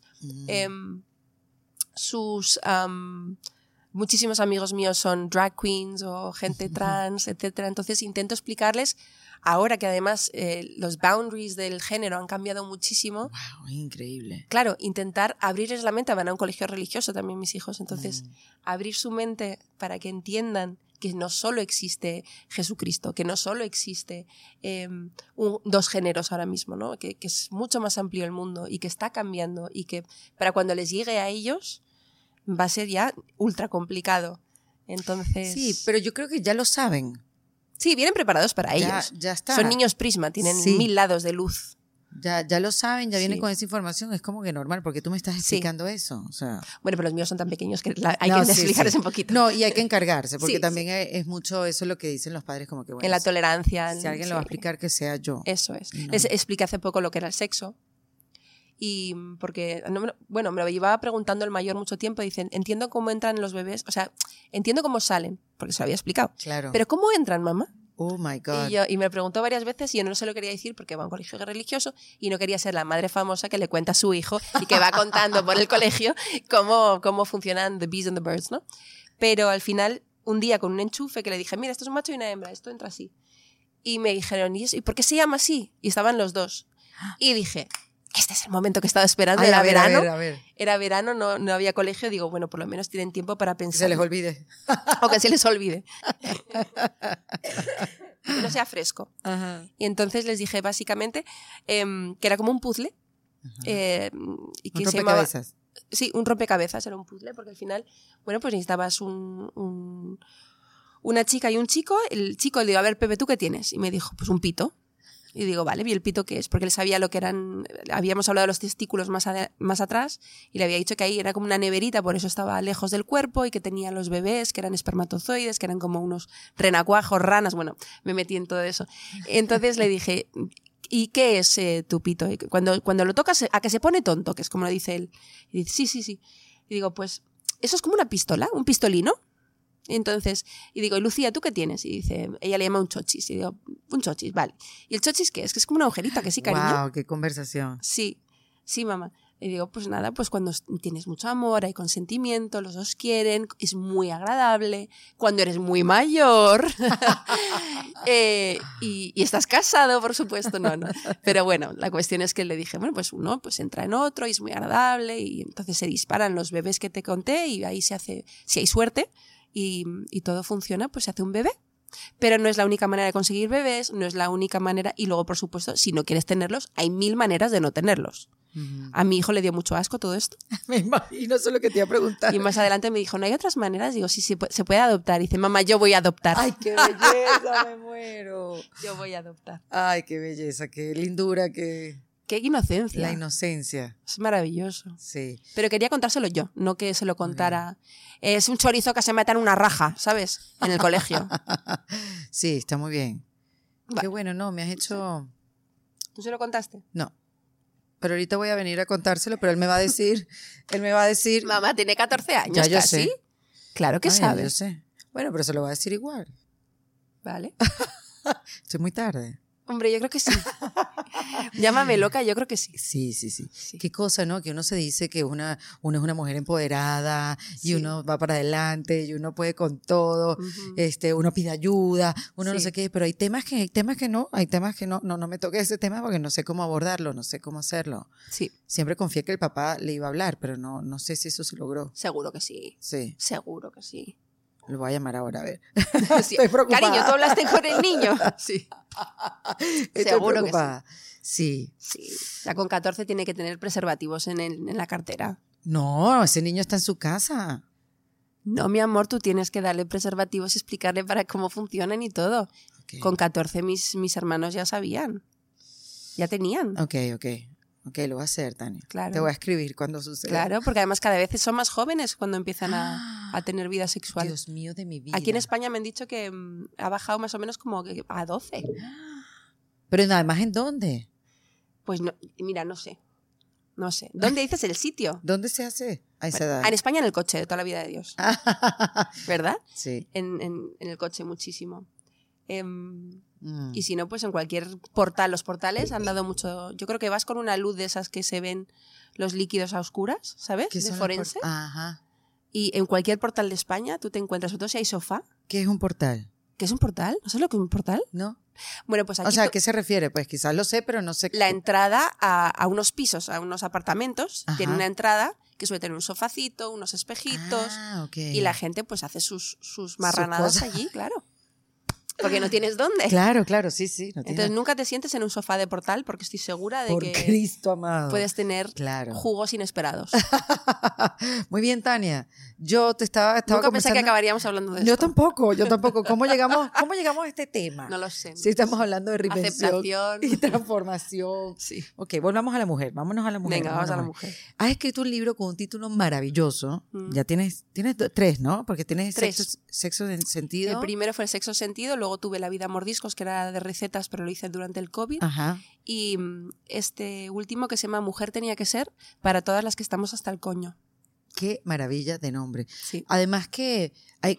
muchísimos amigos míos son drag queens o gente trans, etcétera. Entonces intento explicarles, ahora que además los boundaries del género han cambiado muchísimo. Wow, increíble. Claro, intentar abrirles la mente. Van a un colegio religioso también mis hijos, entonces abrir su mente para que entiendan que no solo existe Jesucristo, que no solo existe dos géneros ahora mismo, ¿no? Que es mucho más amplio el mundo y que está cambiando y que para cuando les llegue a ellos va a ser ya ultra complicado. Entonces... Sí, pero yo creo que ya lo saben. Sí, vienen preparados para ellos. Ya está. Son niños prisma, tienen 1000 lados de luz. Ya lo saben, ya vienen con esa información, es como que normal, porque tú me estás explicando eso. O sea, bueno, pero los míos son tan pequeños que hay que explicarles un poquito. No, y hay que encargarse, porque también es mucho eso lo que dicen los padres, como que bueno. En la tolerancia. Si alguien lo va a explicar, que sea yo. Eso es. No. Les expliqué hace poco lo que era el sexo. Y porque, me lo llevaba preguntando el mayor mucho tiempo, dicen, entiendo cómo entran los bebés, o sea, entiendo cómo salen, porque se lo había explicado. Claro. Pero ¿cómo entran, mamá? Oh my God. Y me preguntó varias veces y yo no se lo quería decir porque va a un colegio religioso y no quería ser la madre famosa que le cuenta a su hijo y que va contando por el colegio cómo funcionan the bees and the birds, ¿no? Pero al final, un día con un enchufe que le dije, mira, esto es un macho y una hembra, esto entra así. Y me dijeron, ¿y por qué se llama así? Y estaban los dos. Y dije, este es el momento que estaba esperando. Era verano. A ver. Era verano, no había colegio. Digo, bueno, por lo menos tienen tiempo para pensar. Que se les olvide. O que se les olvide. Que no sea fresco. Ajá. Y entonces les dije básicamente que era como un puzzle. Y que ¿Un rompecabezas? Sí, un rompecabezas, era un puzzle, porque al final, bueno, pues necesitabas una chica y un chico. El chico le digo, a ver, Pepe, ¿tú qué tienes? Y me dijo, pues un pito. Y digo, vale, ¿y el pito qué es? Porque él sabía lo que eran, habíamos hablado de los testículos más atrás y le había dicho que ahí era como una neverita, por eso estaba lejos del cuerpo y que tenía los bebés, que eran espermatozoides, que eran como unos renacuajos, ranas, bueno, me metí en todo eso. Entonces le dije, ¿y qué es tu pito? Y cuando lo tocas, ¿a que se pone tonto? Que es como lo dice él. Y dice, sí. Y digo, pues, ¿eso es como una pistola? ¿Un pistolino? Entonces, y digo, Lucía, ¿tú qué tienes? Y dice, ella le llama un chochis. Y digo, un chochis, vale. ¿Y el chochis qué es? Que es como una agujerita, que sí, cariño. Wow, qué conversación. Sí, mamá. Y digo, pues nada, pues cuando tienes mucho amor, hay consentimiento, los dos quieren, es muy agradable. Cuando eres muy mayor y estás casado, por supuesto, no. Pero bueno, la cuestión es que le dije, bueno, pues uno pues entra en otro y es muy agradable y entonces se disparan los bebés que te conté y ahí se hace, si hay suerte y todo funciona, pues se hace un bebé. Pero no es la única manera de conseguir bebés, no es la única manera. Y luego, por supuesto, si no quieres tenerlos, hay 1000 maneras de no tenerlos. A mi hijo le dio mucho asco todo esto. Me imagino, eso es lo que te iba a preguntar. Y más adelante me dijo, ¿no hay otras maneras? Digo, sí, se puede adoptar. Y dice, mamá, yo voy a adoptar. ¡Ay, qué belleza! Me muero. Yo voy a adoptar. ¡Ay, qué belleza! ¡Qué lindura! ¡Qué inocencia! La inocencia. Es maravilloso. Sí. Pero quería contárselo yo, no que se lo contara. Es un chorizo que se meta en una raja, ¿sabes? En el colegio. Sí, está muy bien. Vale. Qué bueno, no, me has hecho... ¿Tú se lo contaste? No. Pero ahorita voy a venir a contárselo, pero él me va a decir... Mamá, tiene 14 años ya yo casi. sé. Claro que sabe. Yo sé. Bueno, pero se lo va a decir igual. Vale. Estoy muy tarde. Hombre, yo creo que sí. Llámame loca, yo creo que sí. Sí. Qué cosa, ¿no? Que uno se dice que uno es una mujer empoderada y uno va para adelante y uno puede con todo, uno pide ayuda, uno no sé qué, pero hay temas que no me toque ese tema porque no sé cómo abordarlo, no sé cómo hacerlo. Sí. Siempre confié que el papá le iba a hablar, pero no sé si eso se logró. Seguro que sí. Sí. Seguro que sí. Lo voy a llamar ahora a ver. Sí. Estoy preocupada. Cariño, ¿tú hablaste con el niño? Sí. Seguro que sí. Sí. Ya con 14 tiene que tener preservativos en la cartera. No, ese niño está en su casa. No, mi amor, tú tienes que darle preservativos y explicarle para cómo funcionan y todo. Okay. Con 14 mis hermanos ya sabían. Ya tenían. Ok, lo voy a hacer, Tania. Claro. Te voy a escribir cuando suceda. Claro, porque además cada vez son más jóvenes cuando empiezan a tener vida sexual. Dios mío de mi vida. Aquí en España me han dicho que ha bajado más o menos como a 12. Pero además, ¿en dónde? Pues no, mira, no sé. No sé. ¿Dónde dices el sitio? ¿Dónde se hace a esa edad? En España en el coche, de toda la vida de Dios. ¿Verdad? Sí. En el coche muchísimo. Y si no, pues en cualquier portal. Los portales han dado mucho... Yo creo que vas con una luz de esas que se ven los líquidos a oscuras, ¿sabes? ¿Qué De son forense. Ajá. Y en cualquier portal de España tú te encuentras, sobre todo si hay sofá. ¿Qué es un portal? ¿Qué es un portal? ¿No sabes lo que es un portal? ¿No? Bueno, pues aquí O sea, ¿a qué se refiere? Pues quizás lo sé, pero no sé. la entrada a unos pisos, a unos apartamentos, Ajá. tiene una entrada que suele tener un sofacito, unos espejitos, Ok. y la gente pues hace sus marranadas cosas. allí, claro. Porque no tienes dónde. Claro, sí. No tiene- Entonces nunca te sientes en un sofá de portal porque estoy segura de Por que Cristo amado. puedes tener Claro. jugos inesperados. Muy bien, Tania. Yo te estaba Nunca pensé que comenzando- acabaríamos hablando de esto. Yo tampoco. ¿Cómo llegamos a este tema? No lo sé. Si estamos hablando de reinvención Aceptación. y transformación. Sí. Ok, volvamos a la mujer. Vámonos a la mujer. Venga, vamos a la mujer. Has escrito un libro con un título maravilloso. Ya tienes 3, ¿no? Porque tienes 3. sexo en sentido. El primero fue el sexo sentido, luego tuve La vida mordiscos, que era de recetas, pero lo hice durante el COVID. Ajá. Y este último que se llama Mujer tenía que ser, para todas las que estamos hasta el coño. Qué maravilla de nombre. Sí. Además que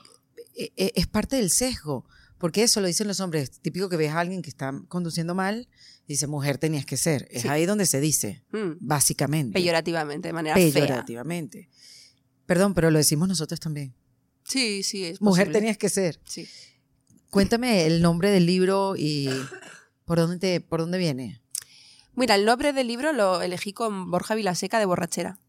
es parte del sesgo, porque eso lo dicen los hombres. Típico que ves a alguien que está conduciendo mal, dice, mujer tenías que ser. Es Sí. ahí donde se dice, básicamente. Peyorativamente, de manera fea. Peyorativamente. Perdón, pero lo decimos nosotros también. Sí, sí, es Mujer posible. tenías que ser. Sí. Cuéntame el nombre del libro y por dónde viene. Mira, el nombre del libro lo elegí con Borja Vilaseca de Borrachera,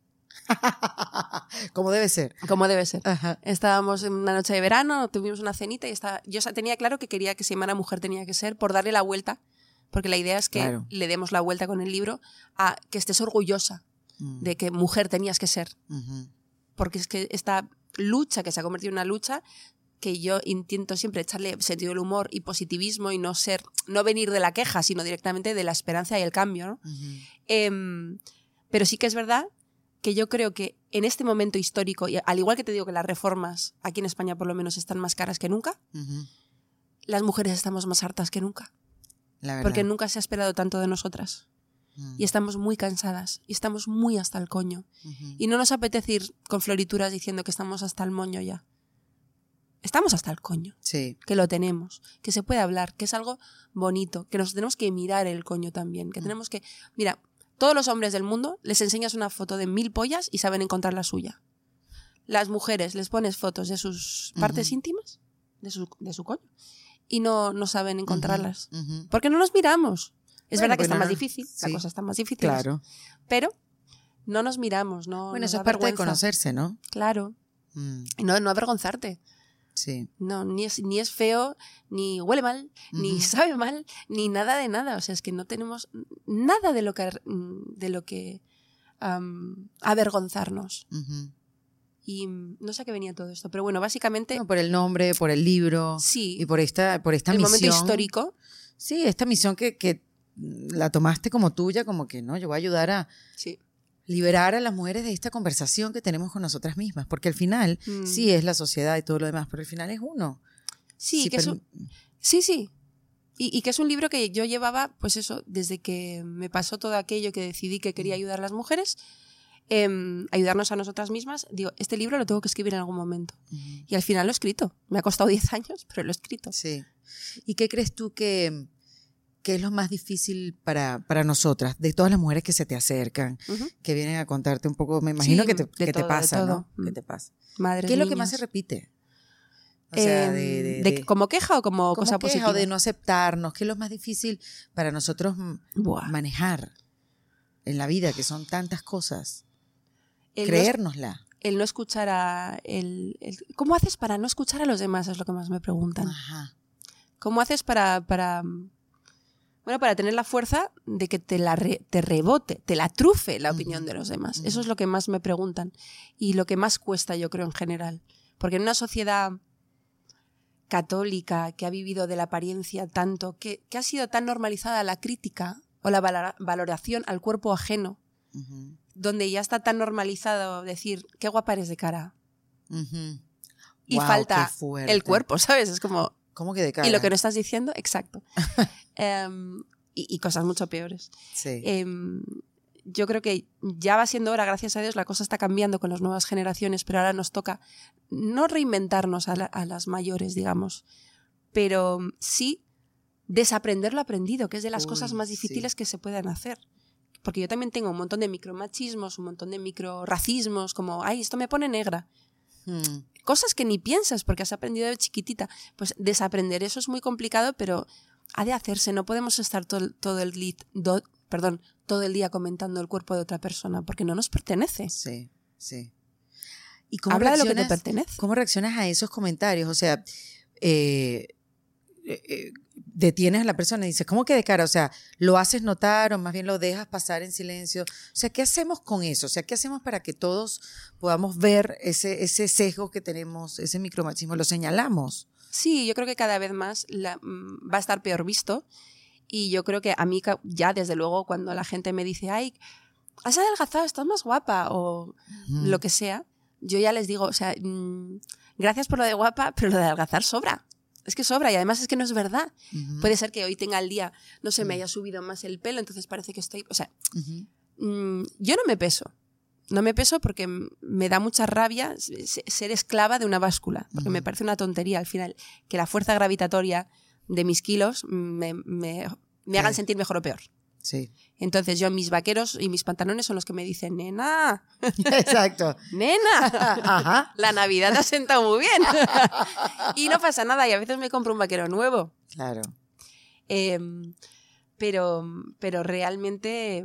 Como debe ser. como debe ser. Ajá. Estábamos en una noche de verano, tuvimos una cenita y yo tenía claro que quería que se llamara Mujer tenía que ser, por darle la vuelta, porque la idea es que Claro. le demos la vuelta con el libro a que estés orgullosa de que mujer tenías que ser. Ujú. Porque es que esta lucha que se ha convertido en una lucha que yo intento siempre echarle sentido del humor y positivismo y no venir de la queja, sino directamente de la esperanza y el cambio, ¿no? Pero sí que es verdad que yo creo que en este momento histórico, y al igual que te digo que las reformas aquí en España por lo menos están más caras que nunca, Ujú. las mujeres estamos más hartas que nunca, La verdad. porque nunca se ha esperado tanto de nosotras. Y estamos muy cansadas y estamos muy hasta el coño. Ujú. Y no nos apetece ir con florituras diciendo que estamos hasta el moño ya. Estamos hasta el coño, Sí. que lo tenemos, que se puede hablar, que es algo bonito, que nos tenemos que mirar el coño también, que tenemos que... Mira, todos los hombres del mundo les enseñas una foto de 1000 pollas y saben encontrar la suya. Las mujeres les pones fotos de sus partes íntimas, de su coño, y no saben encontrarlas. Ujú. Porque no nos miramos. Es Bueno, verdad que pues está no, más no. difícil, la Sí. cosa está más difícil. Claro. Pero no nos miramos, no. Bueno, nos eso da es parte de vergüenza. conocerse, ¿no? Claro. Mm, Y no avergonzarte. sí. No, ni es feo, ni huele mal, ni sabe mal, ni nada de nada. O sea, es que no tenemos nada de lo que avergonzarnos. Ujú. Y no sé a qué venía todo esto, pero bueno, básicamente No, por el nombre, por el libro. Sí. Y por esta el misión. momento histórico. Sí, esta misión que la tomaste como tuya, como que no, yo voy a ayudar a Sí. liberar a las mujeres de esta conversación que tenemos con nosotras mismas, porque al final sí es la sociedad y todo lo demás, pero al final es uno. Sí, Sí, que es pero- un, sí. Y que es un libro que yo llevaba, pues eso, desde que me pasó todo aquello que decidí que quería ayudar a las mujeres, ayudarnos a nosotras mismas, digo, este libro lo tengo que escribir en algún momento. Y al final lo he escrito. Me ha costado 10 años, pero lo he escrito. Sí. ¿Y qué crees tú que es lo más difícil para nosotras, de todas las mujeres que se te acercan, Ujú. que vienen a contarte un poco, me imagino Sí, que de te todo, de pasa, ¿no? todo. ¿Qué te pasa? Madres, ¿Qué es lo que más niñas. se repite? O sea, ¿Como queja o como ¿cómo cosa queja positiva? o de no aceptarnos? ¿Qué es lo más difícil para nosotros Buah. manejar en la vida, que son tantas cosas? El Creérnosla. el no escuchar ¿Cómo haces para no escuchar a los demás? Es lo que más me preguntan. Ajá. ¿Cómo haces para tener la fuerza de que te rebote, te la trufe la opinión de los demás? Eso es lo que más me preguntan y lo que más cuesta, yo creo, en general. Porque en una sociedad católica que ha vivido de la apariencia tanto, que ha sido tan normalizada la crítica o la valoración al cuerpo ajeno, Ujú. donde ya está tan normalizado decir, qué guapa eres de cara. Ujú. Y Guau, falta qué fuerte. el cuerpo, ¿sabes? Es como... ¿Cómo que de cara? Y lo que no estás diciendo, exacto. Y cosas mucho peores. Sí. yo creo que ya va siendo hora, gracias a Dios, la cosa está cambiando con las nuevas generaciones, pero ahora nos toca no reinventarnos a las mayores, digamos, pero sí desaprender lo aprendido, que es de las cosas más difíciles que se puedan hacer. Porque yo también tengo un montón de micromachismos, un montón de microracismos, como, ay, esto me pone negra. Cosas que ni piensas porque has aprendido de chiquitita. Pues desaprender eso es muy complicado, pero ha de hacerse. No podemos estar todo el día comentando el cuerpo de otra persona porque no nos pertenece. Sí, sí. ¿Y cómo habla de lo que te pertenece? ¿Cómo reaccionas a esos comentarios? O sea, detienes a la persona y dices, ¿cómo que de cara? O sea, ¿lo haces notar o más bien lo dejas pasar en silencio? O sea, ¿qué hacemos con eso? O sea, ¿qué hacemos para que todos podamos ver ese sesgo que tenemos, ese micromachismo? ¿Lo señalamos? Sí, yo creo que cada vez más va a estar peor visto. Y yo creo que a mí ya desde luego cuando la gente me dice, ay, has adelgazado, estás más guapa o lo que sea, yo ya les digo, o sea, gracias por lo de guapa, pero lo de adelgazar sobra. Es que sobra y además es que no es verdad. Puede ser que hoy tenga el día, no sé, me haya subido más el pelo, entonces parece que estoy... O sea, yo no me peso. No me peso porque me da mucha rabia ser esclava de una báscula, porque me parece una tontería al final que la fuerza gravitatoria de mis kilos me hagan sentir mejor o peor. Sí. Entonces yo mis vaqueros y mis pantalones son los que me dicen, nena. Exacto. Nena. Ajá. La Navidad te ha sentado muy bien. Y no pasa nada y a veces me compro un vaquero nuevo. Claro. Pero realmente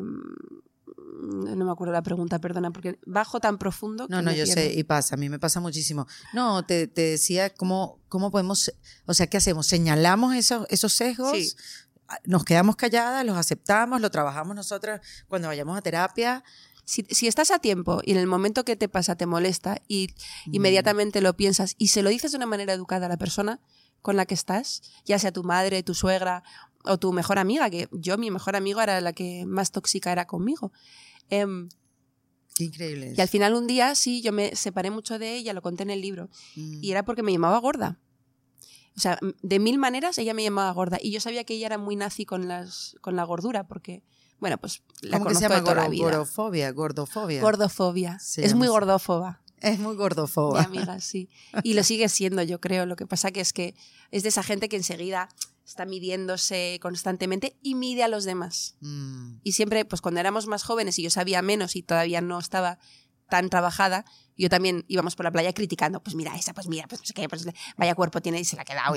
no me acuerdo la pregunta, perdona, porque bajo tan profundo. No, yo sé, y pasa, a mí me pasa muchísimo. No, te decía cómo podemos, o sea, ¿qué hacemos? ¿Señalamos esos sesgos? Sí. ¿Nos quedamos calladas, los aceptamos, lo trabajamos nosotras cuando vayamos a terapia? Si estás a tiempo y en el momento que te pasa te molesta y inmediatamente lo piensas y se lo dices de una manera educada a la persona con la que estás, ya sea tu madre, tu suegra o tu mejor amiga, que mi mejor amiga era la que más tóxica era conmigo. Qué increíble. Y al final un día, sí, yo me separé mucho de ella, lo conté en el libro, y era porque me llamaba gorda. O sea, de 1000 maneras ella me llamaba gorda. Y yo sabía que ella era muy nazi con la gordura, porque, bueno, pues la conozco de toda la vida. Gordofobia. Gordofobia. Es muy gordófoba. Es muy gordófoba. Mi amiga, sí. Y lo sigue siendo, yo creo. Lo que pasa que es de esa gente que enseguida está midiéndose constantemente y mide a los demás. Y siempre, pues cuando éramos más jóvenes y yo sabía menos y todavía no estaba tan trabajada, yo también íbamos por la playa criticando, pues mira esa, pues mira, pues no sé qué, pues vaya cuerpo tiene y se la ha quedado.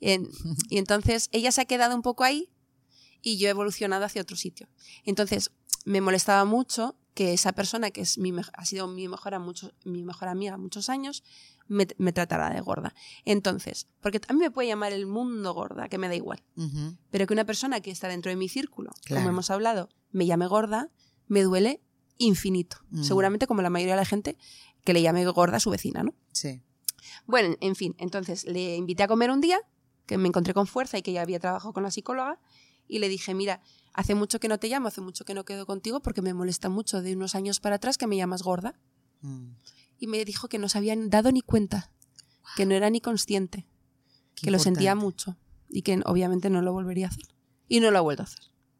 Y entonces ella se ha quedado un poco ahí y yo he evolucionado hacia otro sitio. Entonces me molestaba mucho que esa persona que ha sido mi mejor amiga muchos años me tratara de gorda. Entonces, porque a mí me puede llamar el mundo gorda, que me da igual, pero que una persona que está dentro de mi círculo, como hemos hablado, me llame gorda, me duele infinito. Seguramente como la mayoría de la gente que le llame gorda a su vecina, ¿no? Sí. Bueno, en fin, entonces le invité a comer un día, que me encontré con fuerza y que ya había trabajado con la psicóloga, y le dije, mira, hace mucho que no te llamo, hace mucho que no quedo contigo porque me molesta mucho de unos años para atrás que me llamas gorda. Y me dijo que no se habían dado ni cuenta, que no era ni consciente, que lo sentía mucho y que obviamente no lo volvería a hacer. Y no lo ha vuelto a hacer.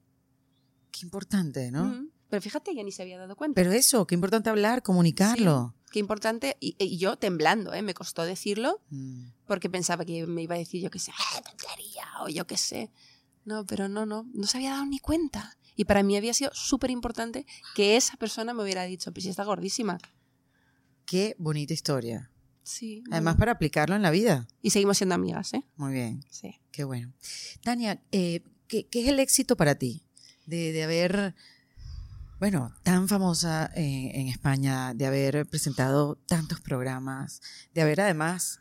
Qué importante, ¿no? Pero fíjate, ya ni se había dado cuenta. Pero eso, qué importante hablar, comunicarlo. Sí, qué importante. Y yo temblando, me costó decirlo porque pensaba que me iba a decir, yo qué sé, tontería o yo qué sé. No, pero no se había dado ni cuenta. Y para mí había sido súper importante que esa persona me hubiera dicho, pues si está gordísima. Qué bonita historia. Sí. Además, para aplicarlo en la vida. Y seguimos siendo amigas, ¿eh? Muy bien. Sí. Qué bueno. Tania, ¿qué es el éxito para ti? De haber, bueno, tan famosa en España, de haber presentado tantos programas, de haber además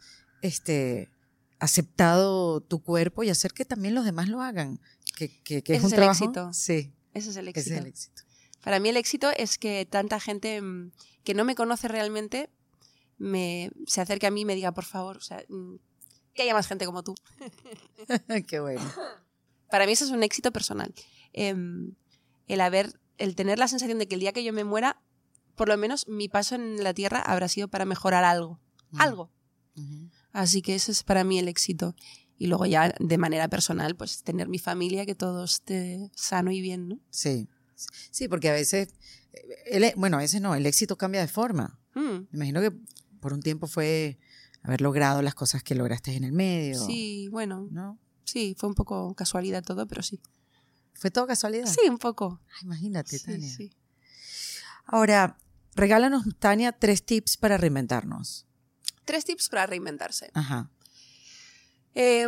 aceptado tu cuerpo y hacer que también los demás lo hagan. Que es un trabajo. Éxito. Sí. Ese es el éxito. Ese es el éxito. Para mí el éxito es que tanta gente que no me conoce realmente se acerque a mí y me diga, por favor, o sea, que haya más gente como tú. Qué bueno. Para mí eso es un éxito personal. El tener la sensación de que el día que yo me muera, por lo menos mi paso en la tierra habrá sido para mejorar algo. Algo. Así que ese es para mí el éxito. Y luego ya de manera personal, pues tener mi familia, que todo esté sano y bien, ¿no? Sí. Sí, porque a veces, a veces no, el éxito cambia de forma. Me imagino que por un tiempo fue haber logrado las cosas que lograste en el medio. Sí, bueno, ¿no? Sí, fue un poco casualidad todo, pero sí. ¿Fue todo casualidad? Sí, un poco. Ay, imagínate, Sí, Tania. sí. Ahora, regálanos, Tania, 3 tips para reinventarnos. 3 tips para reinventarse. Ajá. 3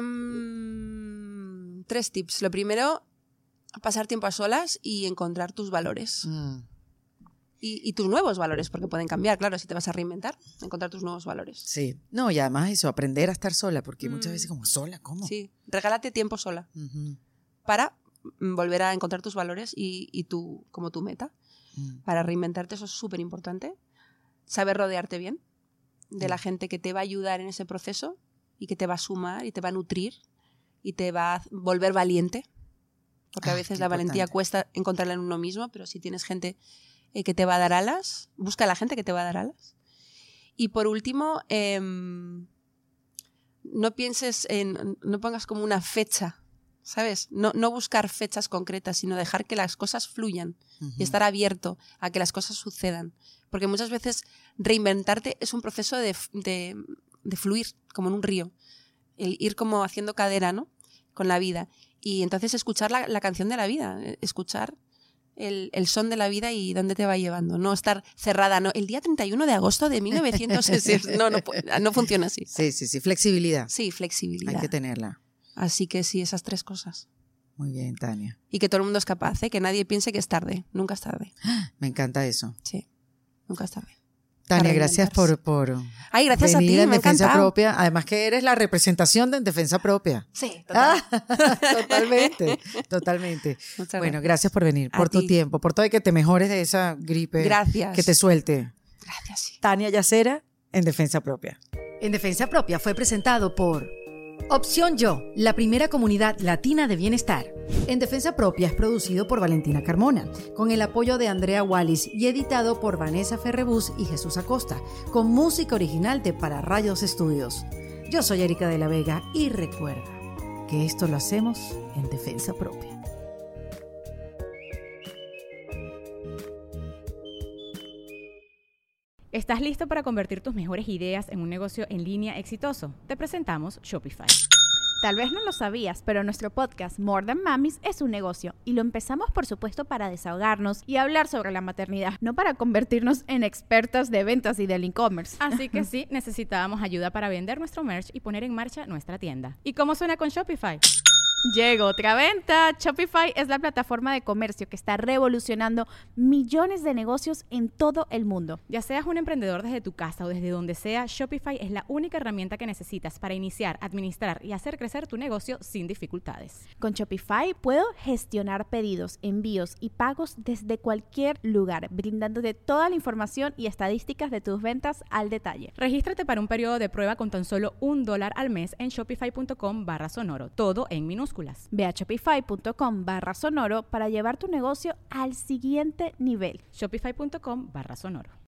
tips. Lo primero, pasar tiempo a solas y encontrar tus valores. Y tus nuevos valores, porque pueden cambiar, claro, si te vas a reinventar, encontrar tus nuevos valores. Sí. No, y además eso, aprender a estar sola, porque muchas veces como, ¿sola? ¿Cómo? Sí, regálate tiempo sola para volver a encontrar tus valores y como tu meta. Para reinventarte, eso es súper importante. Saber rodearte bien de la gente que te va a ayudar en ese proceso y que te va a sumar y te va a nutrir y te va a volver valiente. Porque a veces la valentía cuesta encontrarla en uno mismo, pero si tienes gente que te va a dar alas, busca a la gente que te va a dar alas. Y por último, no pongas como una fecha, ¿sabes? No buscar fechas concretas, sino dejar que las cosas fluyan y estar abierto a que las cosas sucedan. Porque muchas veces reinventarte es un proceso de fluir, como en un río. El ir como haciendo cadera, ¿no? Con la vida. Y entonces escuchar la canción de la vida, escuchar el son de la vida y dónde te va llevando. No estar cerrada, no. El día 31 de agosto de 1960. No funciona así. Sí. Flexibilidad. Sí, flexibilidad. Hay que tenerla. Así que sí, esas 3 cosas. Muy bien, Tania. Y que todo el mundo es capaz, ¿eh? Que nadie piense que es tarde. Nunca es tarde. Me encanta eso. Sí, nunca es tarde. Tania, gracias por Ay, gracias a ti, venir en me Defensa encanta. Propia. Además que eres la representación de En Defensa Propia. Sí, total. Totalmente. Muchas Bueno, gracias por venir, A por tu ti. tiempo, por todo y que te mejores de esa gripe. Gracias. Que te suelte. Gracias, sí. Tania Yacera, En Defensa Propia. En Defensa Propia fue presentado por Opción Yo, la primera comunidad latina de bienestar. En Defensa Propia es producido por Valentina Carmona, con el apoyo de Andrea Wallis y editado por Vanessa Ferrebus y Jesús Acosta, con música original de Para Rayos Estudios. Yo soy Erika de la Vega y recuerda que esto lo hacemos en Defensa Propia. ¿Estás listo para convertir tus mejores ideas en un negocio en línea exitoso? Te presentamos Shopify. Tal vez no lo sabías, pero nuestro podcast More Than Mamis es un negocio y lo empezamos por supuesto para desahogarnos y hablar sobre la maternidad, no para convertirnos en expertas de ventas y del e-commerce. Así que sí, necesitábamos ayuda para vender nuestro merch y poner en marcha nuestra tienda. ¿Y cómo suena con Shopify? Llegó otra venta. Shopify es la plataforma de comercio que está revolucionando millones de negocios en todo el mundo. Ya seas un emprendedor desde tu casa o desde donde sea, Shopify es la única herramienta que necesitas para iniciar, administrar y hacer crecer tu negocio sin dificultades. Con Shopify puedo gestionar pedidos, envíos y pagos desde cualquier lugar, brindándote toda la información y estadísticas de tus ventas al detalle. Regístrate para un periodo de prueba con tan solo $1 al mes en shopify.com/sonoro, todo en minúsculas. Ve a shopify.com/sonoro para llevar tu negocio al siguiente nivel. Shopify.com/sonoro.